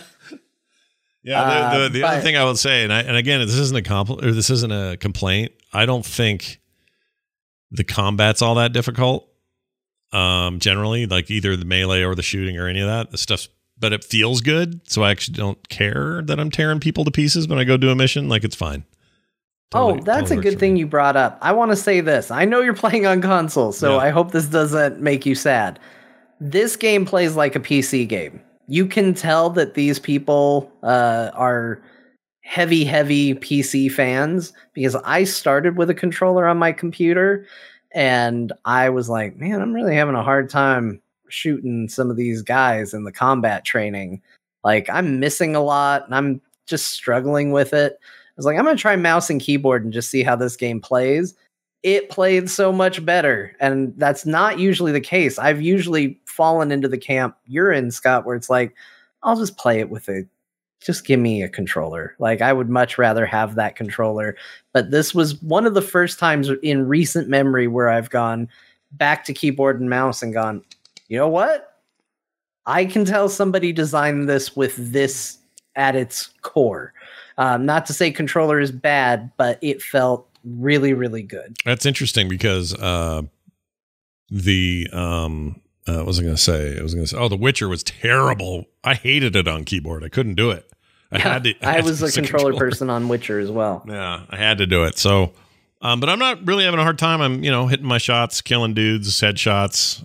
Yeah, the other thing I would say, and again, this isn't a complaint. I don't think the combat's all that difficult. Generally, like either the melee or the shooting or any of that, the stuff's but it feels good. So I actually don't care that I'm tearing people to pieces when I go do a mission. Like, it's fine. Totally, that's a good thing you brought up. I want to say this. I know you're playing on console, so I hope this doesn't make you sad. This game plays like a PC game. You can tell that these people are heavy PC fans, because I started with a controller on my computer and I was like, man, I'm really having a hard time shooting some of these guys in the combat training. Like, I'm missing a lot and I'm just struggling with it. I was like, I'm going to try mouse and keyboard and just see how this game plays. It played so much better. And that's not usually the case. I've usually fallen into the camp you're in, Scott, where it's like, I'll just play it with just give me a controller. Like, I would much rather have that controller. But this was one of the first times in recent memory where I've gone back to keyboard and mouse and gone, you know what? I can tell somebody designed this with this at its core. Not to say controller is bad, but it felt really, really good. That's interesting because what was I going to say? The Witcher was terrible. I hated it on keyboard. I couldn't do it. I was a controller person on Witcher as well. Yeah, I had to do it. So, but I'm not really having a hard time. I'm, hitting my shots, killing dudes, headshots.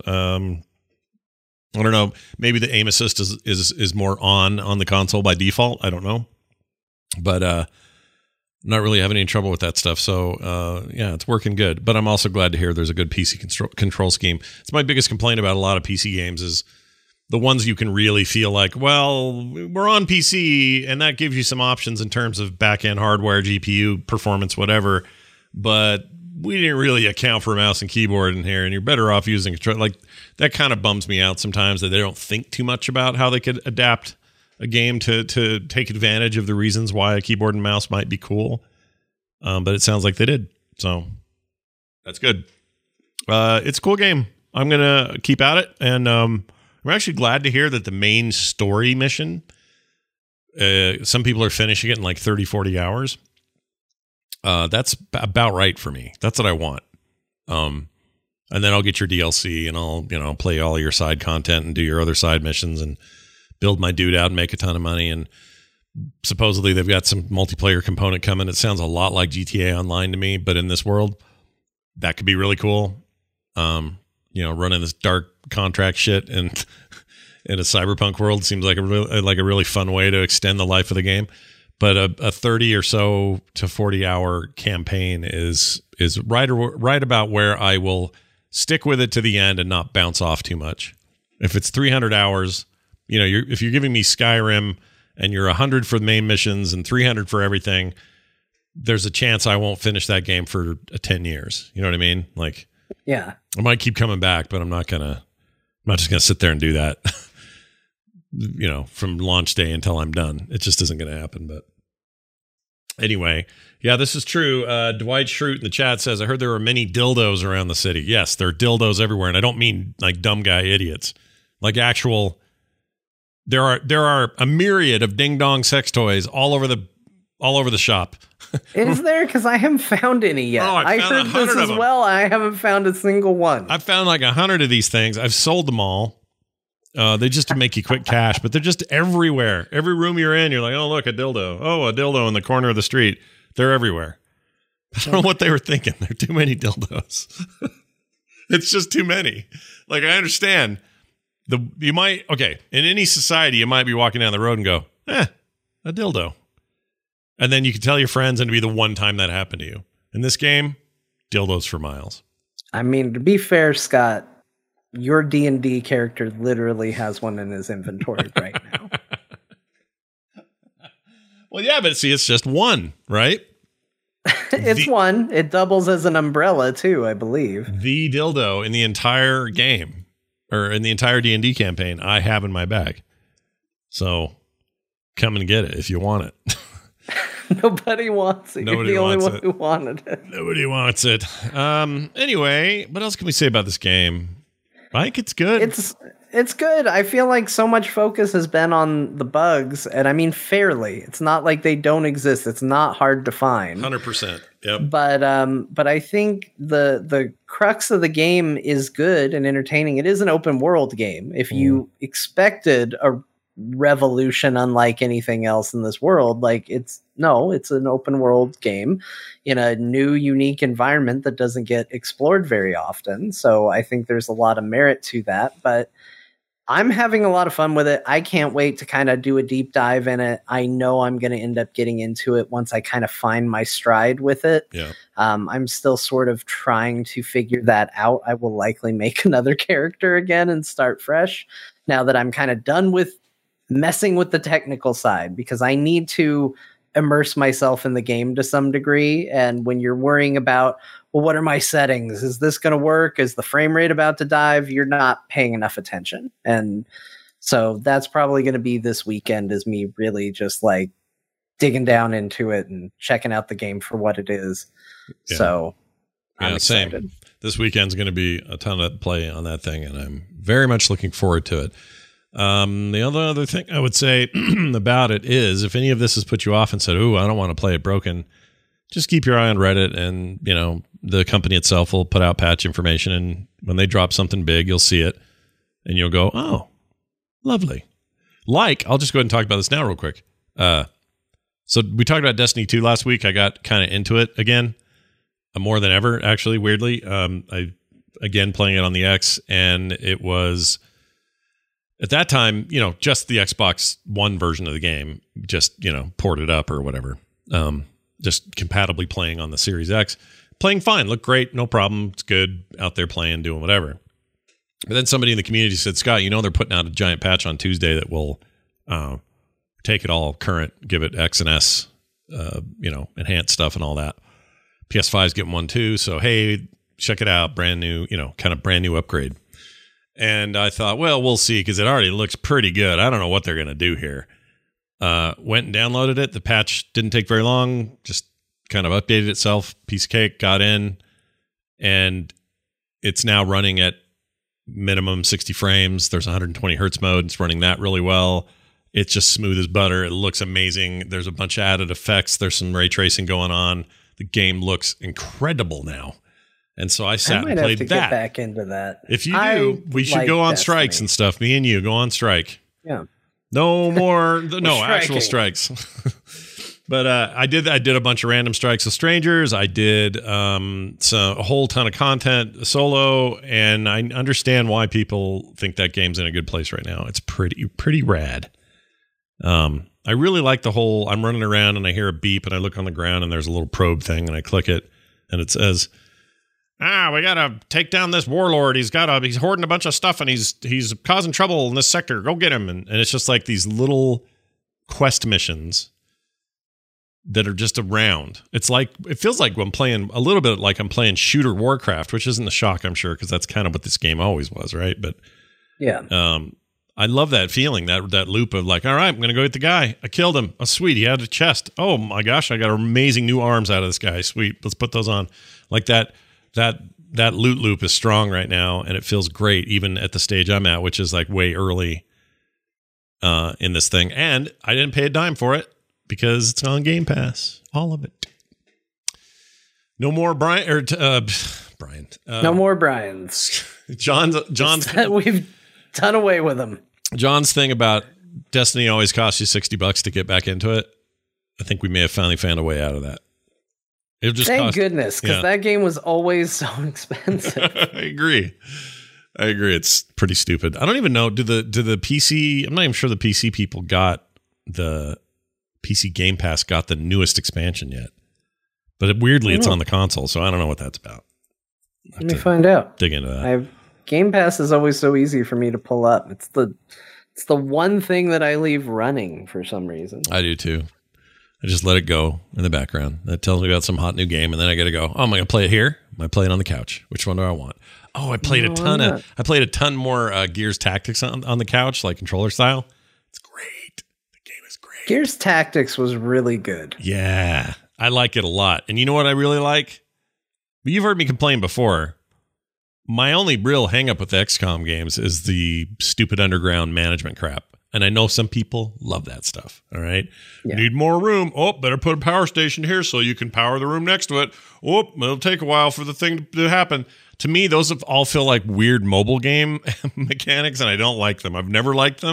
I don't know. Maybe the aim assist is more on the console by default. I don't know. But not really having any trouble with that stuff. So, it's working good. But I'm also glad to hear there's a good PC control scheme. It's my biggest complaint about a lot of PC games is the ones you can really feel like, well, we're on PC, and that gives you some options in terms of back-end hardware, GPU, performance, whatever. But we didn't really account for a mouse and keyboard in here, and you're better off using control. Like, that kind of bums me out sometimes that they don't think too much about how they could adapt a game to take advantage of the reasons why a keyboard and mouse might be cool. But it sounds like they did. So that's good. It's a cool game. I'm going to keep at it. And I'm actually glad to hear that the main story mission, some people are finishing it in like 30, 40 hours. That's about right for me. That's what I want. And then I'll get your DLC and I'll, play all your side content and do your other side missions and build my dude out and make a ton of money. And supposedly they've got some multiplayer component coming. It sounds a lot like GTA Online to me, but in this world, that could be really cool. Running this dark contract shit and in a cyberpunk world seems like a really fun way to extend the life of the game. But a 30 or so to 40 hour campaign is right about where I will stick with it to the end and not bounce off too much. If it's 300 hours, if you're giving me Skyrim and you're 100 for the main missions and 300 for everything, there's a chance I won't finish that game for 10 years. You know what I mean? Like, yeah, I might keep coming back, but I'm not just gonna sit there and do that, from launch day until I'm done. It just isn't going to happen. But anyway, yeah, this is true. Dwight Schrute in the chat says, I heard there were many dildos around the city. Yes, there are dildos everywhere. And I don't mean like dumb guy idiots, like actual. There are a myriad of ding dong sex toys all over the shop. Is there? Because I haven't found any yet. Oh, I heard this as well. I haven't found a single one. I've found like 100 of these things. I've sold them all. They just to make you quick cash, but they're just everywhere. Every room you're in, you're like, oh, look, a dildo. Oh, a dildo in the corner of the street. They're everywhere. I don't know what they were thinking. There are too many dildos. It's just too many. Like, I understand. In any society, you might be walking down the road and go, a dildo. And then you can tell your friends and it'd be the one time that happened to you. In this game, dildos for miles. I mean, to be fair, Scott, your D&D character literally has one in his inventory right now. Well, yeah, but see, it's just one, right? It's one. It doubles as an umbrella, too, I believe. The dildo in the entire game, or in the entire D&D campaign, I have in my bag. So come and get it if you want it. Nobody wants it. You're the only one who wanted it. Nobody wants it. Anyway, what else can we say about this game? Mike, it's good. It's good. I feel like so much focus has been on the bugs, and I mean fairly. It's not like they don't exist. It's not hard to find. 100%. Yep. But I think the crux of the game is good and entertaining. It is an open world game. If you expected a revolution unlike anything else in this world. Like it's an open world game in a new, unique environment that doesn't get explored very often. So I think there's a lot of merit to that, but I'm having a lot of fun with it. I can't wait to kind of do a deep dive in it. I know I'm going to end up getting into it once I kind of find my stride with it. Yeah. I'm still sort of trying to figure that out. I will likely make another character again and start fresh now that I'm kind of done with messing with the technical side, because I need to immerse myself in the game to some degree. And when you're worrying about, well, what are my settings? Is this going to work? Is the frame rate about to dive? You're not paying enough attention. And so that's probably going to be this weekend, is me really just like digging down into it and checking out the game for what it is. Yeah. So I'm excited. Same. This weekend's going to be a ton of play on that thing, and I'm very much looking forward to it. The other thing I would say about it is, if any of this has put you off and said, "Ooh, I don't want to play it broken," just keep your eye on Reddit, and the company itself will put out patch information, and when they drop something big, you'll see it, and you'll go, "Oh, lovely." I'll just go ahead and talk about this now real quick. So we talked about Destiny 2 last week. I got kind of into it again, more than ever, actually, weirdly. I again playing it on the X, and it was, at that time, just the Xbox One version of the game, just, ported up or whatever. Just compatibly playing on the Series X. Playing fine, looked great, no problem. It's good, out there playing, doing whatever. But then somebody in the community said, "Scott, they're putting out a giant patch on Tuesday that will take it all current, give it X and S, enhanced stuff and all that. PS5 is getting one too, so hey, check it out, brand new, kind of brand new upgrade." And I thought, well, we'll see, because it already looks pretty good. I don't know what they're going to do here. Went and downloaded it. The patch didn't take very long, just kind of updated itself. Piece of cake, got in, and it's now running at minimum 60 frames. There's 120 hertz mode. It's running that really well. It's just smooth as butter. It looks amazing. There's a bunch of added effects. There's some ray tracing going on. The game looks incredible now. And so I sat and played that. Get back into that. If you do, we should go on strikes and stuff. Me and you go on strike. Yeah. No more, actual strikes. But I did a bunch of random strikes with strangers. I did a whole ton of content solo, and I understand why people think that game's in a good place right now. It's pretty rad. I really like the whole, I'm running around and I hear a beep and I look on the ground and there's a little probe thing and I click it and it says, we gotta take down this warlord. He's hoarding a bunch of stuff and he's causing trouble in this sector. Go get him. And it's just like these little quest missions that are just around. It feels like I'm playing a little bit like I'm playing Shooter Warcraft, which isn't a shock, I'm sure, because that's kind of what this game always was, right? But yeah. I love that feeling, that loop of like, all right, I'm going to go get the guy. I killed him. Oh, sweet. He had a chest. Oh my gosh, I got amazing new arms out of this guy. Sweet. Let's put those on. Like that loot loop is strong right now, and it feels great even at the stage I'm at, which is like way early in this thing. And I didn't pay a dime for it because it's on Game Pass. All of it. No more Brian or Brian. No more Brian's. John's we've done away with him. John's thing about Destiny always costs you $60 to get back into it. I think we may have finally found a way out of that. It'll just Thank goodness, because that game was always so expensive. I agree. It's pretty stupid. I don't even know. Do the PC? I'm not even sure the PC people got the PC Game Pass got the newest expansion yet. But weirdly, it's on the console, so I don't know what that's about. Let me find out. Dig into that. Game Pass is always so easy for me to pull up. It's the one thing that I leave running for some reason. I do too. I just let it go in the background. That tells me about some hot new game, and then I got to go, oh, am I going to play it here? Am I playing on the couch? Which one do I want? Oh, I played a ton more Gears Tactics on the couch, like controller style. It's great. The game is great. Gears Tactics was really good. Yeah, I like it a lot. And you know what I really like? You've heard me complain before. My only real hang up with the XCOM games is the stupid underground management crap. And I know some people love that stuff. All right. Yeah. Need more room. Oh, better put a power station here so you can power the room next to it. Oh, it'll take a while for the thing to happen. To me, those all feel like weird mobile game mechanics, and I don't like them. I've never liked them.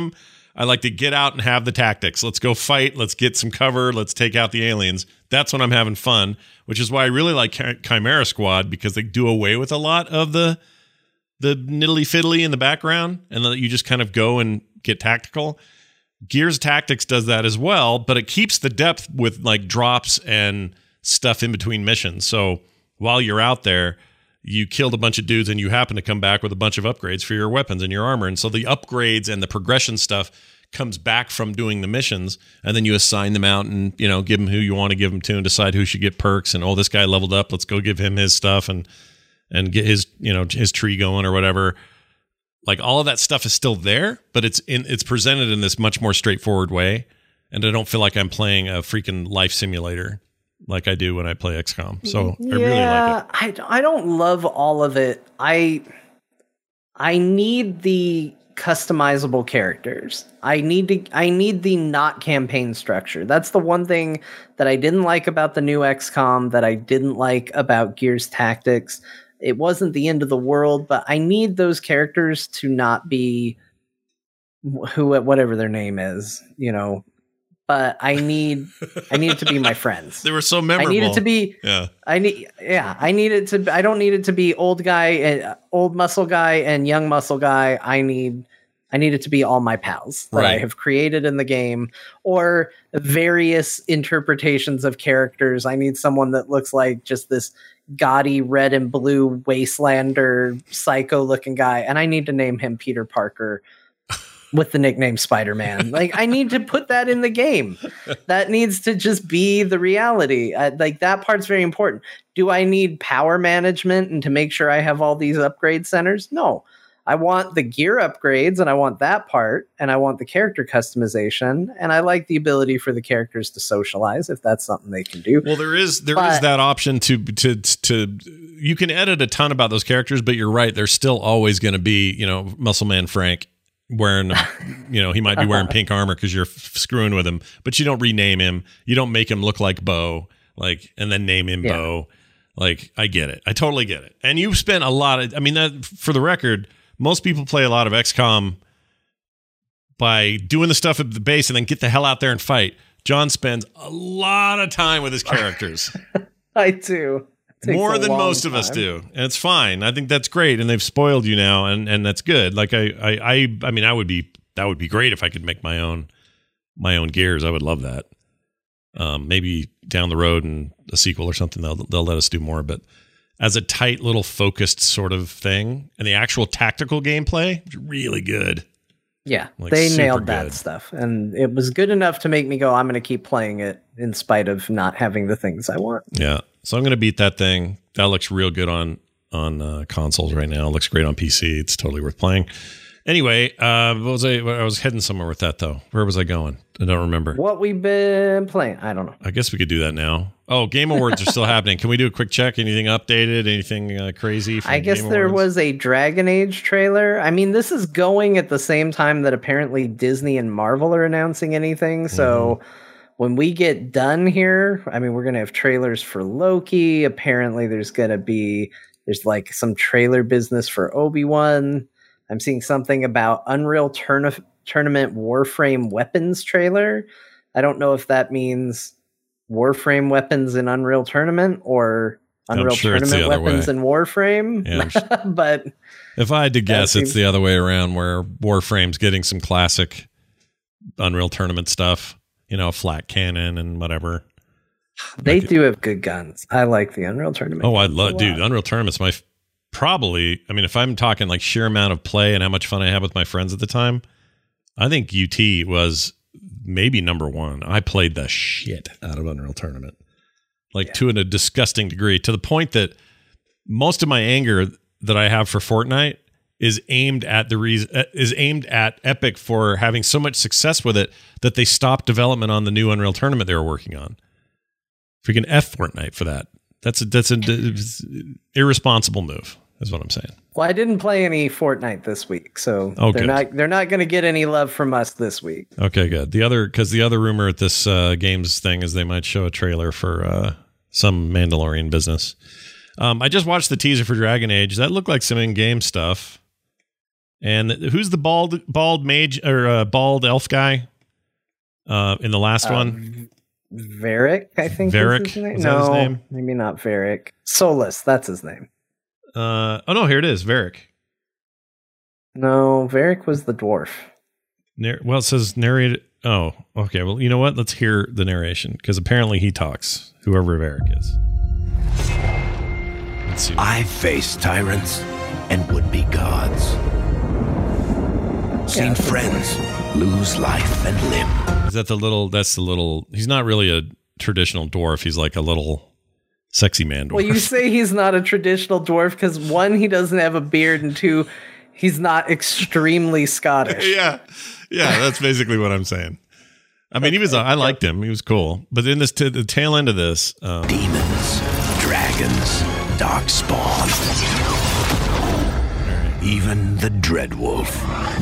I like to get out and have the tactics. Let's go fight. Let's get some cover. Let's take out the aliens. That's when I'm having fun, which is why I really like Chimera Squad, because they do away with a lot of the niddly fiddly in the background and let you just kind of go and get tactical. Gears Tactics does that as well, but it keeps the depth with like drops and stuff in between missions. So while you're out there, you killed a bunch of dudes and you happen to come back with a bunch of upgrades for your weapons and your armor. And so the upgrades and the progression stuff comes back from doing the missions, and then you assign them out and, you know, give them who you want to give them to and decide who should get perks. And, oh, this guy leveled up. Let's go give him his stuff and get his, you know, his tree going or whatever. Like, all of that stuff is still there, but it's presented in this much more straightforward way. And I don't feel like I'm playing a freaking life simulator like I do when I play XCOM. So I really like it. I don't love all of it. I need the customizable characters. I need the not campaign structure. That's the one thing that I didn't like about the new XCOM, that I didn't like about Gears Tactics. It wasn't the end of the world, but I need those characters to not be whatever their name is, you know. But I need it to be my friends. They were so memorable. I need it to be. Yeah. I need it to. I don't need it to be old guy, old muscle guy, and young muscle guy. I need it to be all my pals that I have created in the game, or various interpretations of characters. I need someone that looks like just this gaudy red and blue wastelander psycho looking guy, and I need to name him Peter Parker with the nickname Spider-Man. Like, I need to put that in the game. That needs to just be the reality. Like, that part's very important. Do I need power management and to make sure I have all these upgrade centers? No. I want the gear upgrades, and I want that part, and I want the character customization, and I like the ability for the characters to socialize if that's something they can do. Well, there is that option to you can edit a ton about those characters, but you're right, there's still always going to be, you know, Muscle Man Frank wearing, you know, he might be wearing pink armor because you're screwing with him, but you don't rename him. You don't make him look like Bo, like, and then name him Bo. Like, I get it. I totally get it. And you've spent a lot of, I mean, that, for the record, most people play a lot of XCOM by doing the stuff at the base and then get the hell out there and fight. John spends a lot of time with his characters. I do. More than most of us do. And it's fine. I think that's great. And they've spoiled you now, and that's good. Like, I mean, that would be great if I could make my own Gears. I would love that. Maybe down the road in a sequel or something, they'll let us do more. But as a tight little focused sort of thing, and the actual tactical gameplay, really good. Yeah, like, they nailed that stuff, and it was good enough to make me go, I'm going to keep playing it in spite of not having the things I want. Yeah, so I'm going to beat that thing. That looks real good on consoles right now. It looks great on PC. It's totally worth playing. Anyway, I was heading somewhere with that, though. Where was I going? I don't remember. What we've been playing. I don't know. I guess we could do that now. Oh, Game Awards are still happening. Can we do a quick check? Anything updated? Anything crazy? I guess there was a Dragon Age trailer. I mean, this is going at the same time that apparently Disney and Marvel are announcing anything. So when we get done here, I mean, we're going to have trailers for Loki. Apparently there's like some trailer business for Obi-Wan. I'm seeing something about Unreal Tournament Warframe weapons trailer. I don't know if that means Warframe weapons in Unreal Tournament or Unreal Tournament weapons in Warframe. Yeah, but if I had to guess, it's the other way around, where Warframe's getting some classic Unreal Tournament stuff, you know, flat cannon and whatever. They do have good guns. I like the Unreal Tournament. Oh, I love, dude, Unreal Tournament's my probably, I mean, if I'm talking like sheer amount of play and how much fun I had with my friends at the time, I think UT was maybe number one. I played the shit out of Unreal Tournament, like to a disgusting degree, to the point that most of my anger that I have for Fortnite is aimed at Epic for having so much success with it that they stopped development on the new Unreal Tournament they were working on. Freaking F Fortnite for that. That's an irresponsible move, is what I'm saying. Well, I didn't play any Fortnite this week, so they're not going to get any love from us this week. Okay, good. The other rumor at this games thing is they might show a trailer for some Mandalorian business. I just watched the teaser for Dragon Age. That looked like some in-game stuff. And who's the bald mage or bald elf guy in the last one? Varric, I think. Varric? Is his name? Is that his name? Maybe not Varric. Solus, that's his name. Oh no, here it is, Varric. No, Varric was the dwarf. Well, it says narrated. Oh, okay. Well, you know what? Let's hear the narration because apparently he talks. Whoever Varric is. Let's see. I've faced tyrants and would-be gods. Seen friends lose life and limb. Is that the little? That's the little. He's not really a traditional dwarf. He's like a little sexy man dwarf. Well, you say he's not a traditional dwarf because 1, he doesn't have a beard, and 2, he's not extremely Scottish. Yeah, that's basically what I'm saying. I mean, he was. I liked him. He was cool. But in this, the tail end of this, demons, dragons, dark spawn, even the Dreadwolf.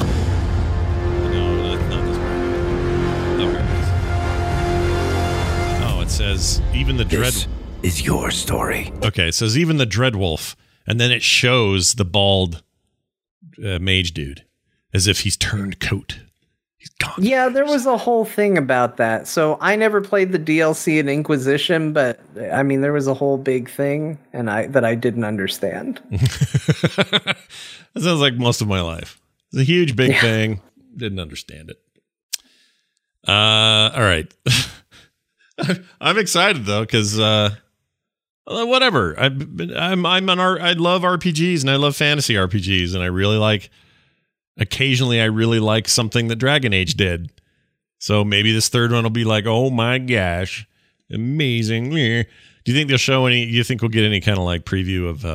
No, not this part. Oh, here it is. Oh, it says even the This is your story. Okay, it says even the Dreadwolf, and then it shows the bald mage dude as if he's turned coat. He's gone. Yeah, there was a whole thing about that. So I never played the DLC in Inquisition, but I mean, there was a whole big thing, and I didn't understand. That sounds like most of my life. It's a huge, big thing. Didn't understand it. All right. I'm excited though because whatever. I love RPGs and I love fantasy RPGs and I really like. Occasionally, I really like something that Dragon Age did. So maybe this third one will be like, oh my gosh, amazing. Do you think they'll show any? Do you think we'll get any kind of like preview of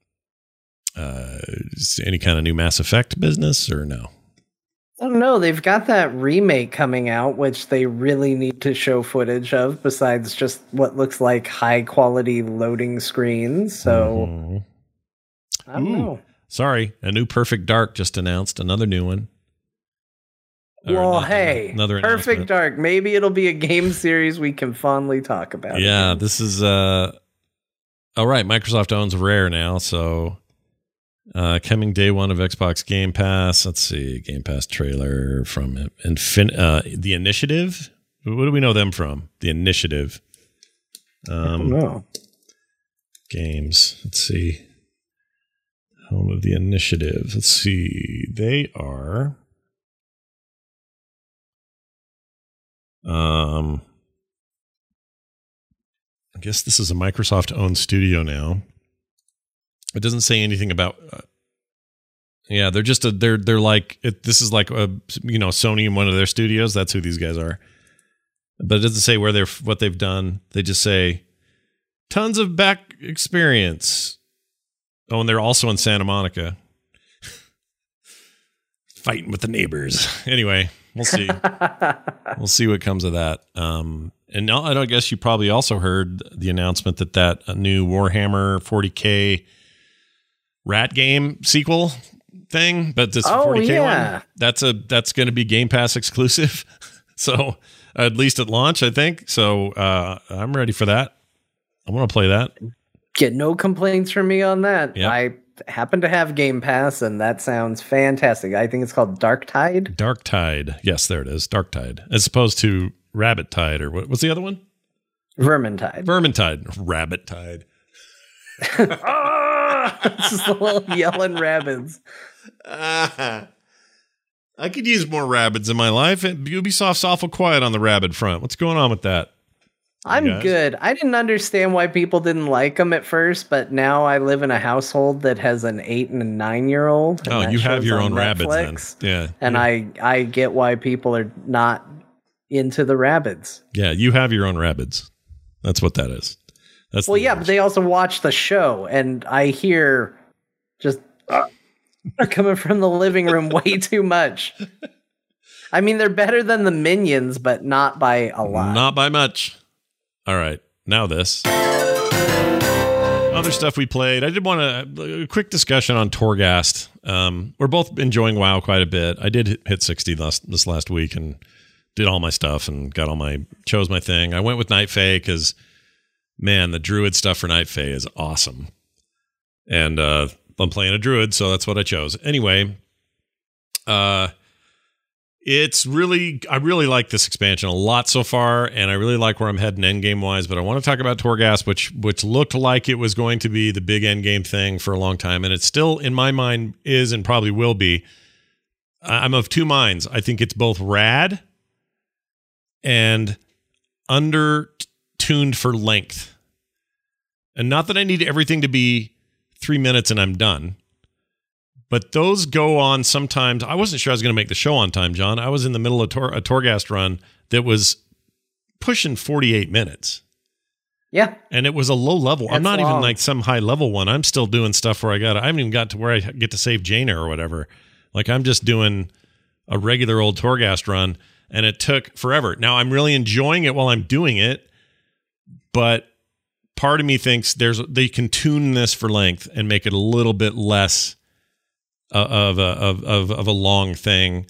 any kind of new Mass Effect business or no? I don't know. They've got that remake coming out, which they really need to show footage of besides just what looks like high quality loading screens. So I don't know. Sorry, a new Perfect Dark just announced. Another new one. Well, hey, another Perfect Dark. Maybe it'll be a game series we can fondly talk about. Yeah, again. This is... all right, Microsoft owns Rare now, so... coming day one of Xbox Game Pass. Let's see, Game Pass trailer from The Initiative. What do we know them from? The Initiative. I don't know. Games. Let's see. Home of The Initiative. Let's see. They are. I guess this is a Microsoft-owned studio now. It doesn't say anything about. Yeah, they're just they're like this is like Sony in one of their studios. That's who these guys are. But it doesn't say what they've done. They just say tons of back experience. Oh, and they're also in Santa Monica. Fighting with the neighbors. Anyway, we'll see. We'll see what comes of that. And now I guess you probably also heard the announcement that new Warhammer 40K rat game sequel thing, but this 40K one, that's going to be Game Pass exclusive. So at least at launch, I think. So I'm ready for that. I want to play that. Get no complaints from me on that. Yep. I happen to have Game Pass, and that sounds fantastic. I think it's called Darktide. Darktide. Yes, there it is. Darktide. As opposed to Rabbit Tide, or what's the other one? Vermintide. Rabbit Tide. Just little yelling rabbits. I could use more rabbits in my life. Ubisoft's awful quiet on the rabbit front. What's going on with that? I'm good. I didn't understand why people didn't like them at first, but now I live in a household that has an 8 and a 9-year-old. Oh, you have your own rabbits then. Yeah. And yeah. I get why people are not into the rabbits. Yeah, you have your own rabbits. That's what that is. But they also watch the show, and I hear just coming from the living room way too much. I mean, they're better than the Minions, but not by a lot. Not by much. All right, now this. Other stuff we played. I did want a quick discussion on Torghast. We're both enjoying WoW quite a bit. I did hit 60 this last week and did all my stuff and chose my thing. I went with Night Fae because, man, the Druid stuff for Night Fae is awesome. And I'm playing a Druid, so that's what I chose. Anyway, It's really, I really like this expansion a lot so far, and I really like where I'm heading endgame wise. But I want to talk about Torghast, which looked like it was going to be the big endgame thing for a long time, and it still, in my mind, is and probably will be. I'm of two minds. I think it's both rad and under-tuned for length, and not that I need everything to be 3 minutes and I'm done. But those go on sometimes. I wasn't sure I was going to make the show on time, John. I was in the middle of a Torghast run that was pushing 48 minutes. Yeah. And it was a low level. That's I'm not long. even like some high level one. I'm still doing stuff where I haven't even got to where I get to save Jaina or whatever. Like I'm just doing a regular old Torghast run, and it took forever. Now I'm really enjoying it while I'm doing it, but part of me thinks they can tune this for length and make it a little bit less of a long thing.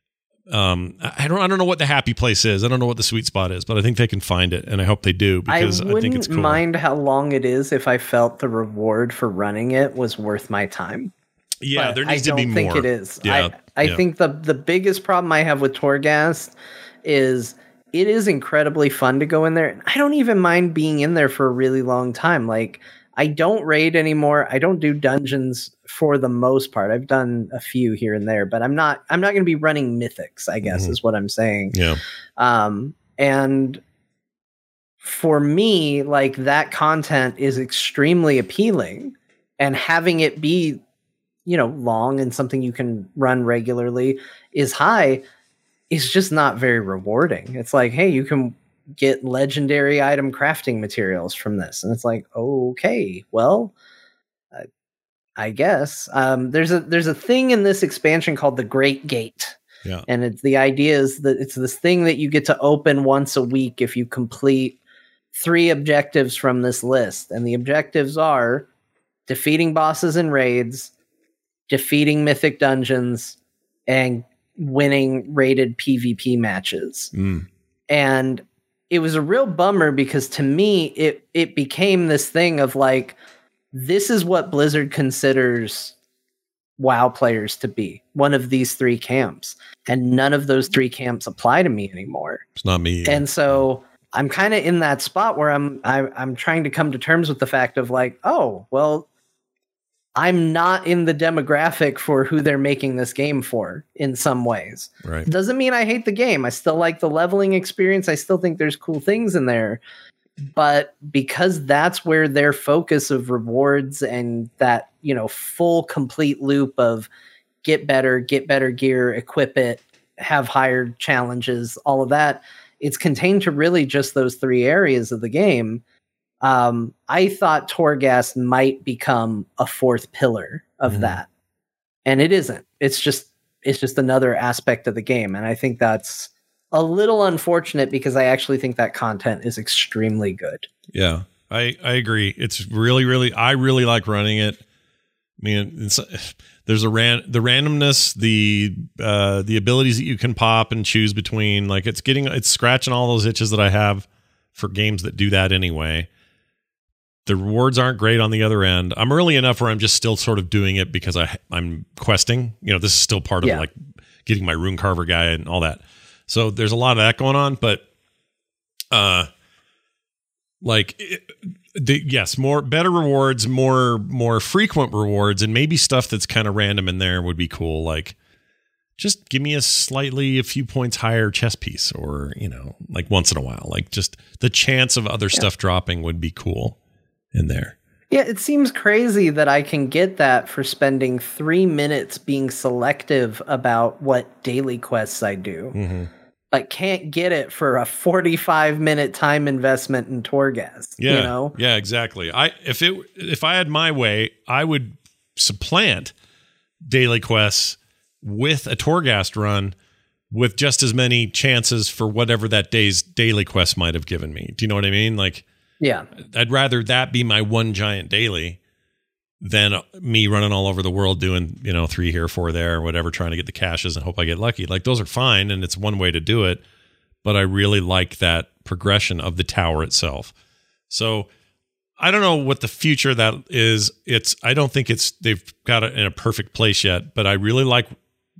I don't know what the happy place is. I don't know what the sweet spot is, but I think they can find it, and I hope they do, because I think it's cool. I wouldn't mind how long it is if I felt the reward for running it was worth my time. Yeah, but there needs to be more. I don't think it is. Yeah, I think the biggest problem I have with Torghast is it is incredibly fun to go in there. I don't even mind being in there for a really long time. Like, I don't raid anymore. I don't do dungeons for the most part. I've done a few here and there, but I'm not going to be running mythics, I guess, is what I'm saying. Yeah. And for me, like, that content is extremely appealing, and having it be, long and something you can run regularly is just not very rewarding. It's like, hey, you can get legendary item crafting materials from this, and it's like, okay, well, I guess there's a thing in this expansion called the Great Gate. Yeah. And the idea is that it's this thing that you get to open once a week if you complete 3 objectives from this list, and the objectives are defeating bosses in raids, defeating mythic dungeons, and winning rated PvP matches. And it was a real bummer, because to me, it became this thing of like, this is what Blizzard considers WoW players to be, one of these 3 camps. And none of those 3 camps apply to me anymore. It's not me either. And so I'm kind of in that spot where I'm trying to come to terms with the fact of like, oh, well, I'm not in the demographic for who they're making this game for in some ways. Right. Doesn't mean I hate the game. I still like the leveling experience. I still think there's cool things in there. But because that's where their focus of rewards and that, full complete loop of get better gear, equip it, have higher challenges, all of that, it's contained to really just those 3 areas of the game. I thought Torghast might become a 4th pillar of that. And it isn't. It's just another aspect of the game. And I think that's a little unfortunate, because I actually think that content is extremely good. Yeah, I agree. It's really, I really like running it. I mean, there's the randomness, the abilities that you can pop and choose between. Like, it's scratching all those itches that I have for games that do that anyway. The rewards aren't great on the other end. I'm early enough where I'm just still sort of doing it because I'm questing. This is still part of like getting my rune carver guy and all that. So there's a lot of that going on, but yes, better rewards, more frequent rewards, and maybe stuff that's kind of random in there would be cool. Like, just give me a few points higher chess piece, or like once in a while, like just the chance of other stuff dropping would be cool in there. Yeah, it seems crazy that I can get that for spending 3 minutes being selective about what daily quests I do. Like, can't get it for a 45-minute time investment in Torghast. Yeah, yeah, exactly. If I had my way, I would supplant daily quests with a Torghast run with just as many chances for whatever that day's daily quest might have given me. Do you know what I mean? Like, yeah, I'd rather that be my one giant daily than me running all over the world doing, 3 here, 4 there, or whatever, trying to get the caches and hope I get lucky. Like, those are fine, and it's one way to do it, but I really like that progression of the tower itself. So I don't know what the future of that is. I don't think they've got it in a perfect place yet, but I really like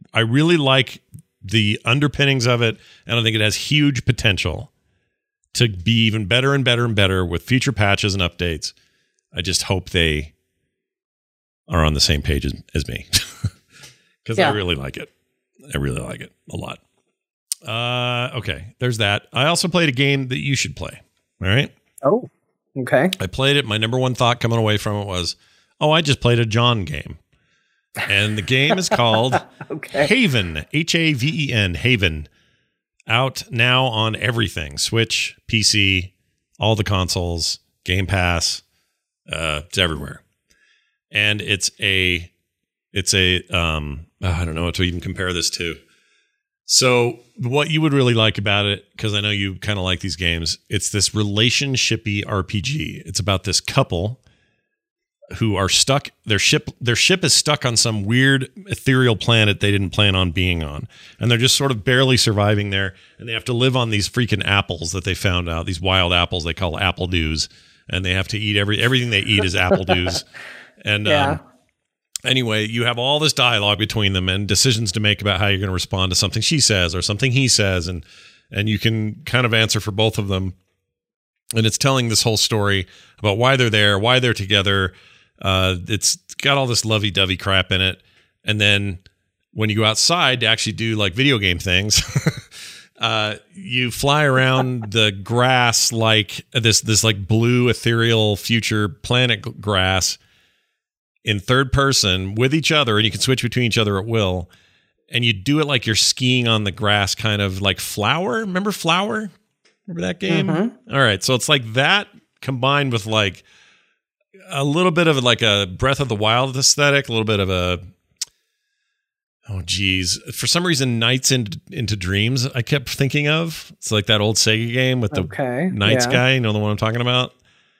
I really like the underpinnings of it, and I think it has huge potential to be even better and better and better with future patches and updates. I just hope they are on the same page as me, because I really like it. I really like it a lot. Okay, there's that. I also played a game that you should play. All right. Oh, okay. I played it. My number one thought coming away from it was, I just played a John game. And the game is called Haven, Haven, Haven. Out now on everything. Switch, PC, all the consoles, Game Pass, it's everywhere. And it's a I don't know what to even compare this to. So what you would really like about it, because I know you kind of like these games, it's this relationshipy RPG. It's about this couple who are stuck. Their ship is stuck on some weird ethereal planet they didn't plan on being on, and they're just sort of barely surviving there. And they have to live on these freaking apples that they found out. These wild apples they call apple dews, and they have to eat everything they eat is apple dews. And anyway, you have all this dialogue between them and decisions to make about how you're going to respond to something she says or something he says. And you can kind of answer for both of them. And it's telling this whole story about why they're there, why they're together. It's got all this lovey-dovey crap in it. And then when you go outside to actually do like video game things, you fly around the grass like this like blue ethereal future planet grass in third person with each other, and you can switch between each other at will. And you do it like you're skiing on the grass, kind of like Flower. Remember Flower? Remember that game? Mm-hmm. All right. So it's like that combined with like a little bit of like a Breath of the Wild aesthetic, a little bit of a, for some reason, Nights into Dreams I kept thinking of. It's like that old Sega game with the Nights guy. You know the one I'm talking about?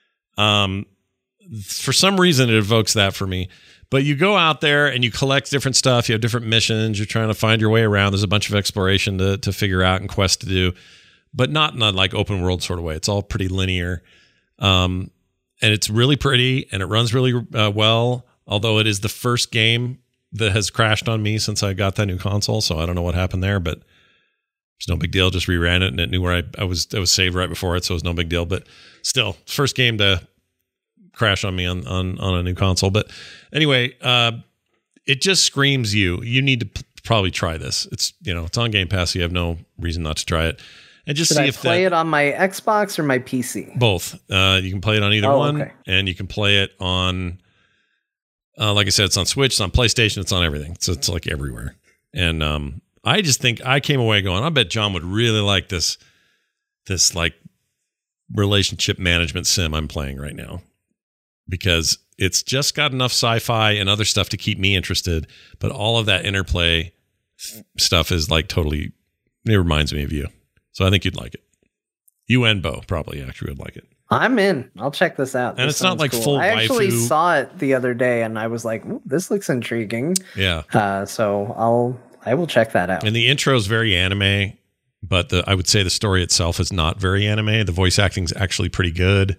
For some reason, it evokes that for me. But you go out there and you collect different stuff. You have different missions. You're trying to find your way around. There's a bunch of exploration to figure out and quests to do, but not in a like open world sort of way. It's all pretty linear. And it's really pretty and it runs really well, although it is the first game that has crashed on me since I got that new console. So I don't know what happened there, but it's no big deal. Just reran it and it knew where I was saved right before it. So it was no big deal, but still first game to crash on me on a new console. But anyway, it just screams you need to probably try this. It's, it's on Game Pass. So you have no reason not to try it. And just see if I play it on my Xbox or my PC. Both. You can play it on either one, and you can play it on, like I said, it's on Switch, it's on PlayStation, it's on everything. So it's like everywhere. And I just think I came away going, I bet John would really like this like relationship management sim I'm playing right now, because it's just got enough sci-fi and other stuff to keep me interested, but all of that interplay stuff is like totally, it reminds me of you. So I think you'd like it. You and Bo probably actually would like it. I'm in. I'll check this out. And it's not like cool. Full I actually waifu. saw it the other day and I was like, this looks intriguing. Yeah. So I will check that out. And the intro is very anime, but I would say the story itself is not very anime. The voice acting is actually pretty good.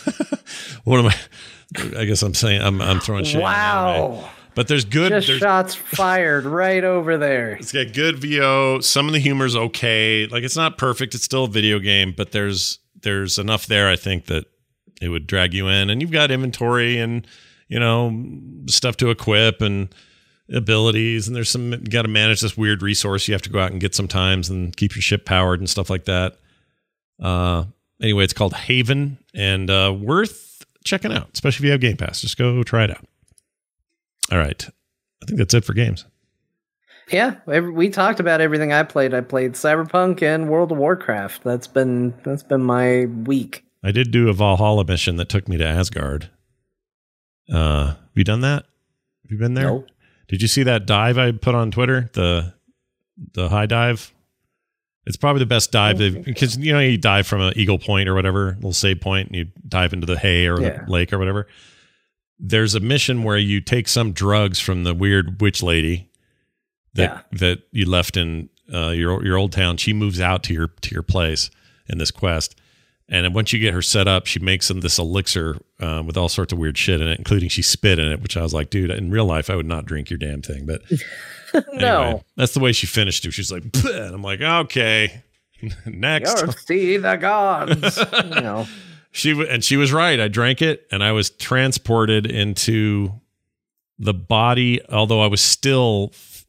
I guess I'm saying I'm throwing shade. Wow. But there's shots fired right over there. It's got good VO. Some of the humor's okay. Like it's not perfect. It's still a video game, but there's enough there, I think, that it would drag you in. And you've got inventory and, stuff to equip and abilities. And you got to manage this weird resource you have to go out and get sometimes and keep your ship powered and stuff like that. Anyway, it's called Haven and worth checking out, especially if you have Game Pass. Just go try it out. All right. I think that's it for games. Yeah, we talked about everything I played. I played Cyberpunk and World of Warcraft. That's been my week. I did do a Valhalla mission that took me to Asgard. Have you done that? Have you been there? No. Did you see that dive I put on Twitter? The high dive? It's probably the best dive because you dive from an Eagle Point or whatever, little save point, and you dive into the hay or the lake or whatever. There's a mission where you take some drugs from the weird witch lady that you left in your old town. She moves out to your place in this quest, And once you get her set up, she makes them this elixir with all sorts of weird shit in it, including she spit in it, which I was like, dude, in real life, I would not drink your damn thing. But no, anyway, that's the way she finished it. She's like, and I'm like, okay, next. You'll see the gods. You know. She was right. I drank it and I was transported into the body, although I was still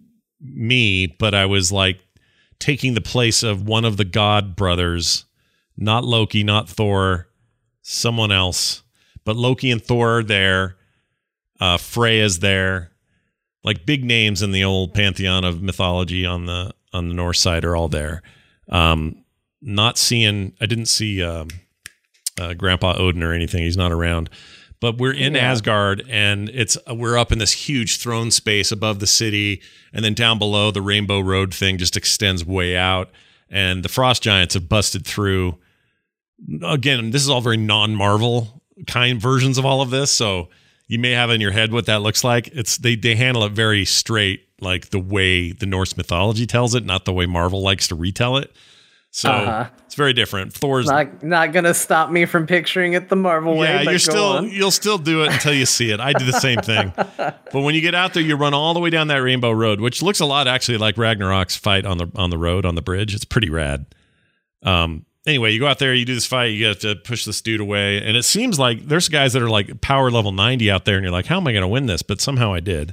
me, but I was like taking the place of one of the god brothers, not Loki, not Thor, someone else, but Loki and Thor are there. Freya's there, like big names in the old pantheon of mythology on the North side are all there. I didn't see Grandpa Odin or anything. He's not around. But we're in Asgard, and we're up in this huge throne space above the city, and then down below the Rainbow Road thing just extends way out, and the Frost Giants have busted through. Again, this is all very non-Marvel kind versions of all of this, so you may have in your head what that looks like. They handle it very straight, like the way the Norse mythology tells it, not the way Marvel likes to retell it. So it's very different. Thor's not gonna stop me from picturing it the Marvel way. Yeah, you'll still do it until you see it. I do the same thing. But when you get out there, you run all the way down that Rainbow Road, which looks a lot actually like Ragnarok's fight on the road on the bridge. It's pretty rad. Anyway, you go out there, you do this fight, you have to push this dude away, and it seems like there's guys that are like power level 90 out there, and you're like, how am I going to win this? But somehow I did,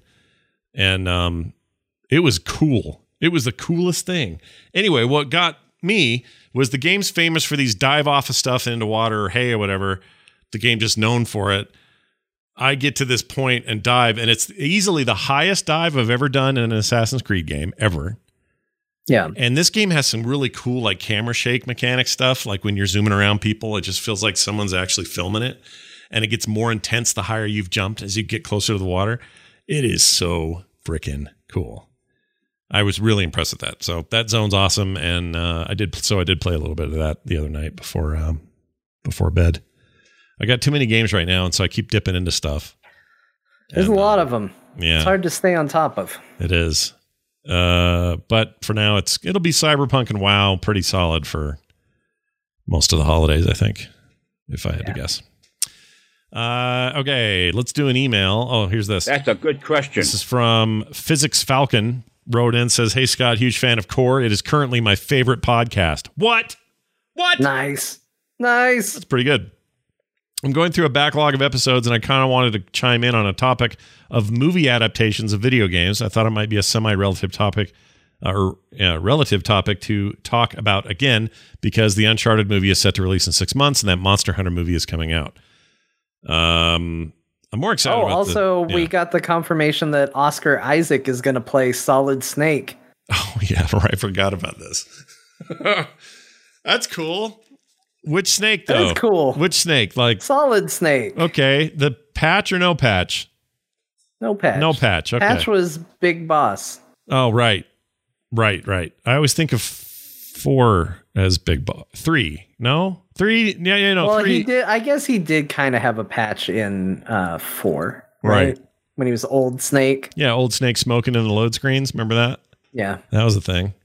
and it was cool. It was the coolest thing. Anyway, what got me was the game's famous for these dive off of stuff into water or hay or whatever. The game just known for it. I get to this point and dive, and it's easily the highest dive I've ever done in an Assassin's Creed game ever. Yeah. And this game has some really cool like camera shake mechanic stuff. Like when you're zooming around people, it just feels like someone's actually filming it. And it gets more intense the higher you've jumped as you get closer to the water. It is so freaking cool. I was really impressed with that. So that zone's awesome. And I did play a little bit of that the other night before bed. I got too many games right now, and so I keep dipping into stuff. There's a lot of them. Yeah. It's hard to stay on top of. It is. But for now it'll be Cyberpunk and WoW pretty solid for most of the holidays, I think, if I had to guess. Okay, let's do an email. Oh, here's this. That's a good question. This is from Physics Falcon. Wrote in, says, "Hey Scott, huge fan of Core. It is currently my favorite podcast." What? Nice. That's pretty good. I'm going through a backlog of episodes, and I kind of wanted to chime in on a topic of movie adaptations of video games. I thought it might be a semi-relative topic, relative topic to talk about again, because the Uncharted movie is set to release in 6 months, and that Monster Hunter movie is coming out. I'm more excited about we got the confirmation that Oscar Isaac is going to play Solid Snake. Oh, yeah, right. I forgot about this. That's cool. Which snake, though? That's cool. Which snake? Like Solid Snake. Okay. The patch or no patch? No patch. No patch. Okay. Patch was Big Boss. Oh, right. I always think of 4 as Big Boss. 3. No? 3? Yeah, no. Well, 3. he did. I guess he did kind of have a patch in 4. Right. When he was Old Snake. Yeah, Old Snake smoking in the load screens. Remember that? Yeah. That was a thing.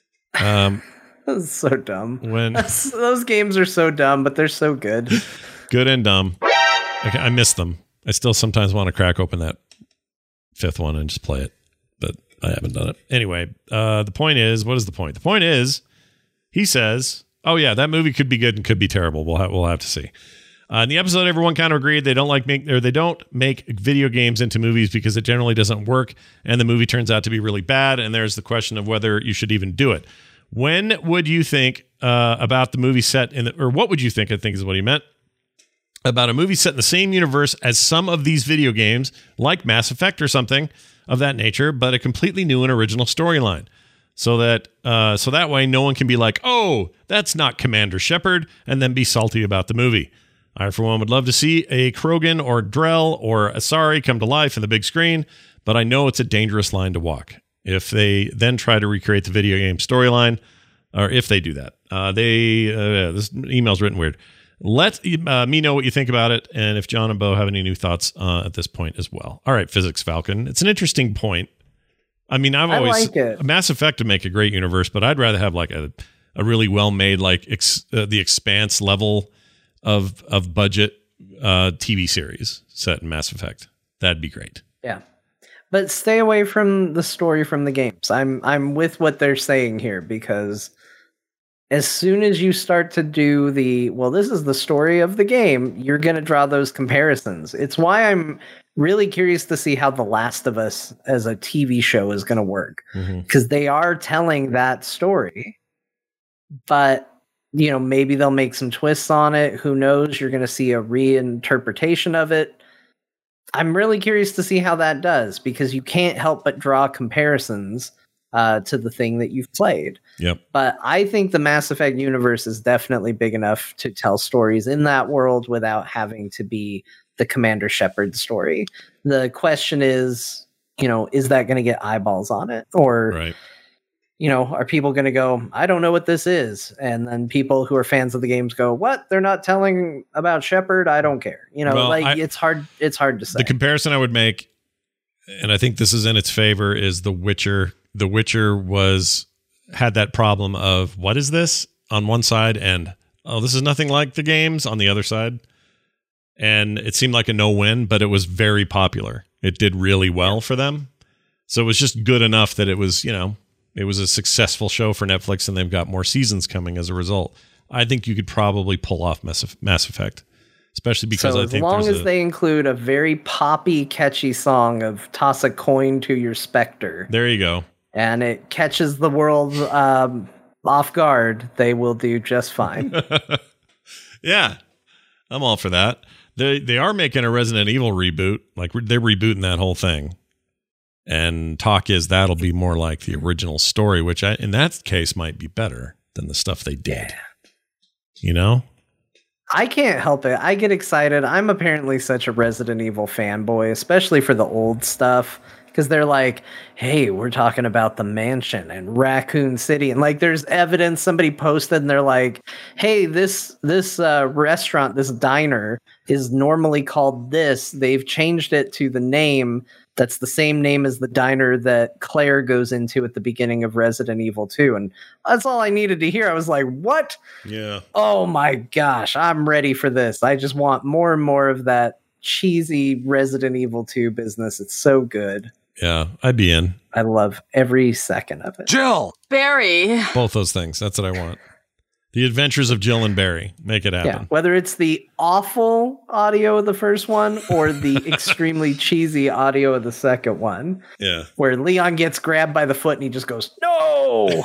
That's so dumb. Those games are so dumb, but they're so good. Good and dumb. I miss them. I still sometimes want to crack open that 5th one and just play it, but I haven't done it. Anyway, the point is, what is the point? The point is, he says, oh yeah, that movie could be good and could be terrible. We'll have to see. In the episode, everyone kind of agreed they don't make video games into movies because it generally doesn't work, and the movie turns out to be really bad. And there's the question of whether you should even do it. When would you think about the movie set or what would you think? I think is what he meant about a movie set in the same universe as some of these video games, like Mass Effect or something of that nature, but a completely new and original storyline, so that way no one can be like, "Oh, that's not Commander Shepard," and then be salty about the movie. I, for one, would love to see a Krogan or Drell or Asari come to life in the big screen, but I know it's a dangerous line to walk if they then try to recreate the video game storyline, or if they do that. This email's written weird. Let me know what you think about it, and if John and Bo have any new thoughts at this point as well. All right, Physics Falcon. It's an interesting point. I mean, I like it. Mass Effect would make a great universe, but I'd rather have like a a really well made like the Expanse level of budget TV series set in Mass Effect. That'd be great. Yeah. But stay away from the story from the games. I'm with what they're saying here, because as soon as you start to do this is the story of the game, you're going to draw those comparisons. It's why I'm really curious to see how The Last of Us as a TV show is going to work, because they are telling that story, but maybe they'll make some twists on it. Who knows? You're going to see a reinterpretation of it. I'm really curious to see how that does, because you can't help but draw comparisons to the thing that you've played. Yep. But I think the Mass Effect universe is definitely big enough to tell stories in that world without having to be the Commander Shepard story. The question is, is that going to get eyeballs on it? Or, right. Are people going to go, I don't know what this is? And then people who are fans of the games go, what? They're not telling about Shepard? I don't care. It's hard to say. The comparison I would make, and I think this is in its favor, is The Witcher. The Witcher had that problem of, what is this on one side, and this is nothing like the games on the other side. And it seemed like a no-win, but it was very popular. It did really well for them. So it was just good enough that it was, it was a successful show for Netflix, and they've got more seasons coming as a result. I think you could probably pull off Mass Effect, especially because I think as long as they include a very poppy, catchy song of "Toss a Coin to Your Spectre." There you go. And it catches the world off guard, they will do just fine. Yeah, I'm all for that. They are making a Resident Evil reboot. Like, they're rebooting that whole thing. And talk is that'll be more like the original story, which in that case might be better than the stuff they did. I can't help it. I get excited. I'm apparently such a Resident Evil fanboy, especially for the old stuff, because they're like, hey, we're talking about the mansion and Raccoon City. And like, there's evidence somebody posted, and they're like, hey, this restaurant, this diner is normally called this. They've changed it to the name that's the same name as the diner that Claire goes into at the beginning of Resident Evil 2. And that's all I needed to hear. I was like, what? Yeah. Oh my gosh, I'm ready for this. I just want more and more of that cheesy Resident Evil 2 business. It's so good. Yeah, I'd be in. I love every second of it. Jill! Barry! Both those things. That's what I want. The Adventures of Jill and Barry. Make it happen. Yeah, whether it's the awful audio of the first one or the extremely cheesy audio of the second one. Yeah. Where Leon gets grabbed by the foot and he just goes, no!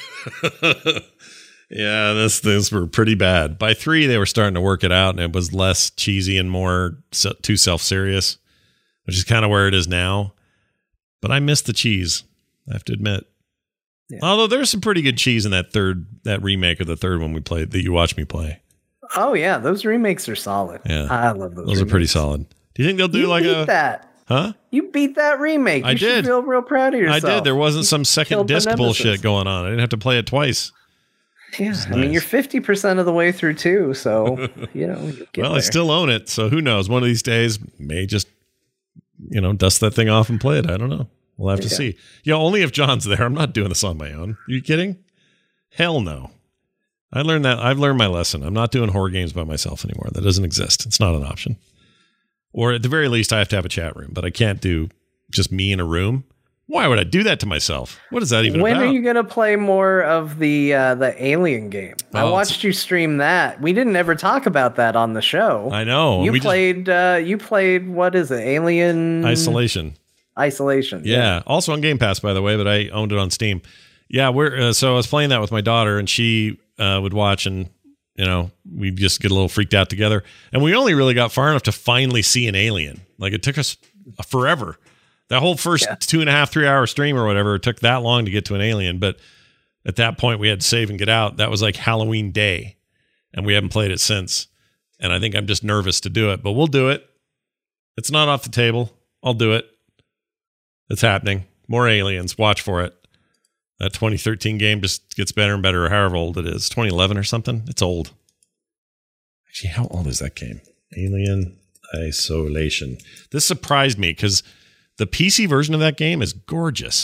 Yeah, these were pretty bad. By 3, they were starting to work it out, and it was less cheesy and more too self-serious, which is kind of where it is now. But I miss the cheese, I have to admit. Yeah. Although there's some pretty good cheese in that remake of the third one we played that you watched me play. Oh yeah, those remakes are solid. Yeah, I love those. Those remakes are pretty solid. Do you think they'll do that? Huh? You beat that remake. You should feel real proud of yourself. I did. There wasn't some second disc bullshit going on. I didn't have to play it twice. Yeah, I mean, you're 50% of the way through too, so I still own it, so who knows? One of these days, may just dust that thing off and play it. I don't know. We'll have to see. Only if John's there. I'm not doing this on my own. Are you kidding? Hell no. I've learned my lesson. I'm not doing horror games by myself anymore. That doesn't exist. It's not an option. Or at the very least, I have to have a chat room, but I can't do just me in a room. Why would I do that to myself? What is that even about? When are you going to play more of the Alien game? I watched you stream that. We didn't ever talk about that on the show. I know. You played, what is it? Alien Isolation. Yeah. Also on Game Pass, by the way, but I owned it on Steam. Yeah, so I was playing that with my daughter, and she would watch, and we just get a little freaked out together. And we only really got far enough to finally see an alien. Like, it took us forever. That whole first 2.5, 3 hour stream or whatever, it took that long to get to an alien. But at that point, we had to save and get out. That was like Halloween Day, and we haven't played it since. And I think I'm just nervous to do it, but we'll do it. It's not off the table. I'll do it. It's happening. More aliens. Watch for it. That 2013 game just gets better and better, however old it is. 2011 or something. It's old. Actually, how old is that game? Alien Isolation. This surprised me because the PC version of that game is gorgeous.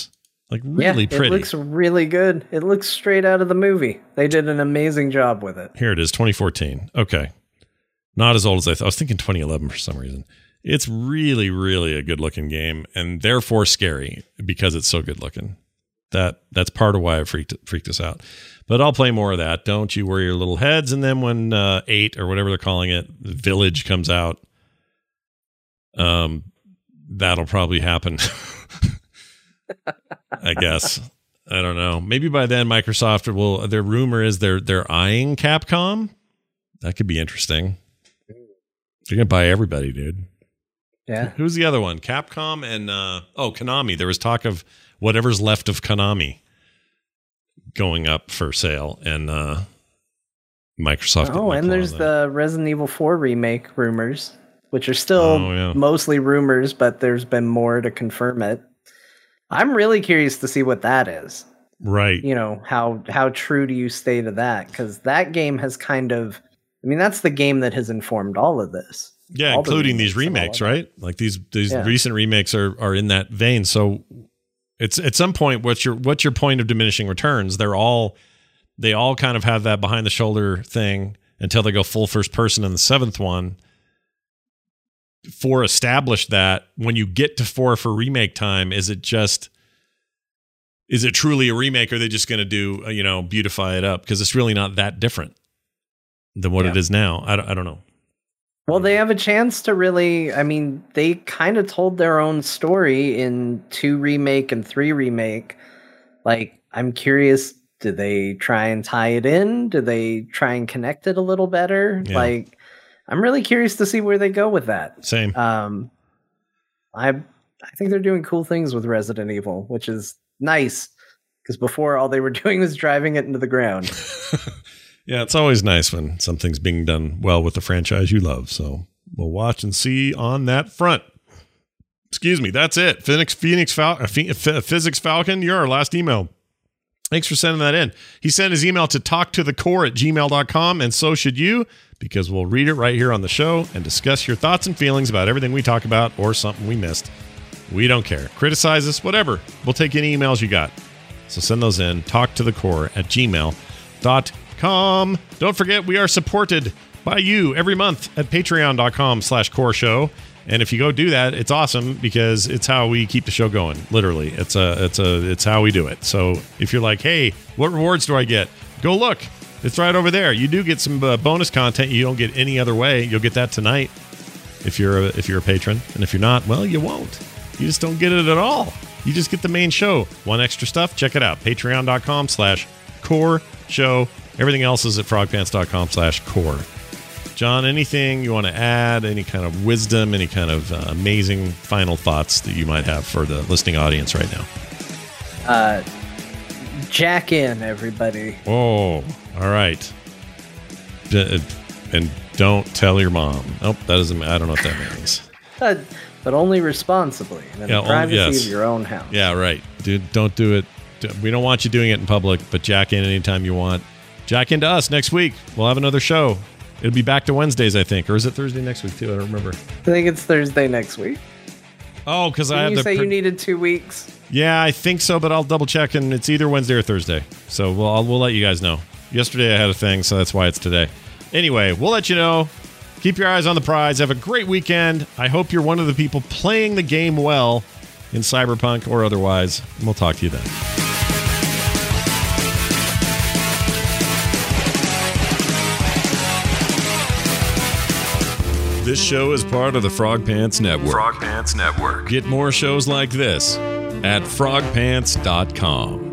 Like really pretty. It looks really good. It looks straight out of the movie. They did an amazing job with it. Here it is, 2014. Okay. Not as old as I thought. I was thinking 2011 for some reason. It's really, really a good looking game and therefore scary because it's so good looking. That's part of why I freaked us out. But I'll play more of that. Don't you worry your little heads. And then when 8 or whatever they're calling it, Village comes out, that'll probably happen. I guess. I don't know. Maybe by then Microsoft will. Their rumor is they're eyeing Capcom. That could be interesting. They're gonna buy everybody, dude. Yeah. Who's the other one? Capcom and Konami. There was talk of whatever's left of Konami going up for sale, and Microsoft. Oh, and there's the Resident Evil 4 remake rumors, which are still mostly rumors, but there's been more to confirm it. I'm really curious to see what that is. Right. You know, how true do you stay to that? Because that game has kind of, I mean, that's the game that has informed all of this. Yeah, including these remakes, right? Like these recent remakes are in that vein. So it's at some point, what's your point of diminishing returns? They all kind of have that behind the shoulder thing until they go full first person in the 7th one. 4 established that. When you get to 4 for remake time, is it truly a remake, or are they just going to do, beautify it up? Because it's really not that different than what it is now. I don't know. Well, they have a chance to really, I mean, they kind of told their own story in 2 remake and 3 remake. Like, I'm curious, do they try and tie it in? Do they try and connect it a little better? Yeah. Like, I'm really curious to see where they go with that. Same. I think they're doing cool things with Resident Evil, which is nice, because before all they were doing was driving it into the ground. Yeah, it's always nice when something's being done well with the franchise you love. So we'll watch and see on that front. Excuse me, that's it. Physics Falcon, you're our last email. Thanks for sending that in. He sent his email to talktothecore@gmail.com, and so should you, because we'll read it right here on the show and discuss your thoughts and feelings about everything we talk about or something we missed. We don't care. Criticize us, whatever. We'll take any emails you got. So send those in, talktothecore@gmail.com. Don't forget, we are supported by you every month at patreon.com/core show. And if you go do that, it's awesome, because it's how we keep the show going. Literally, it's how we do it. So if you're like, hey, what rewards do I get? Go look. It's right over there. You do get some bonus content you don't get any other way. You'll get that tonight if you're a patron, and if you're not, well, you won't. You just don't get it at all. You just get the main show. Want extra stuff? Check it out. Patreon.com/core show. Everything else is at frogpants.com/core. John, anything you want to add? Any kind of wisdom? Any kind of amazing final thoughts that you might have for the listening audience right now? Jack in, everybody. Oh, all right. And don't tell your mom. Nope, that doesn't. I don't know what that means. But only responsibly, in the privacy of your own house. Yeah, right. Dude, don't do it. We don't want you doing it in public, but jack in anytime you want. Jack into us next week. We'll have another show. It'll be back to Wednesdays, I think. Or is it Thursday next week, too? I don't remember. I think it's Thursday next week. Oh, because I have you say you needed 2 weeks? Yeah, I think so, but I'll double check, and it's either Wednesday or Thursday. So we'll let you guys know. Yesterday I had a thing, so that's why it's today. Anyway, we'll let you know. Keep your eyes on the prize. Have a great weekend. I hope you're one of the people playing the game well in Cyberpunk or otherwise. And we'll talk to you then. This show is part of the Frog Pants Network. Frog Pants Network. Get more shows like this at frogpants.com.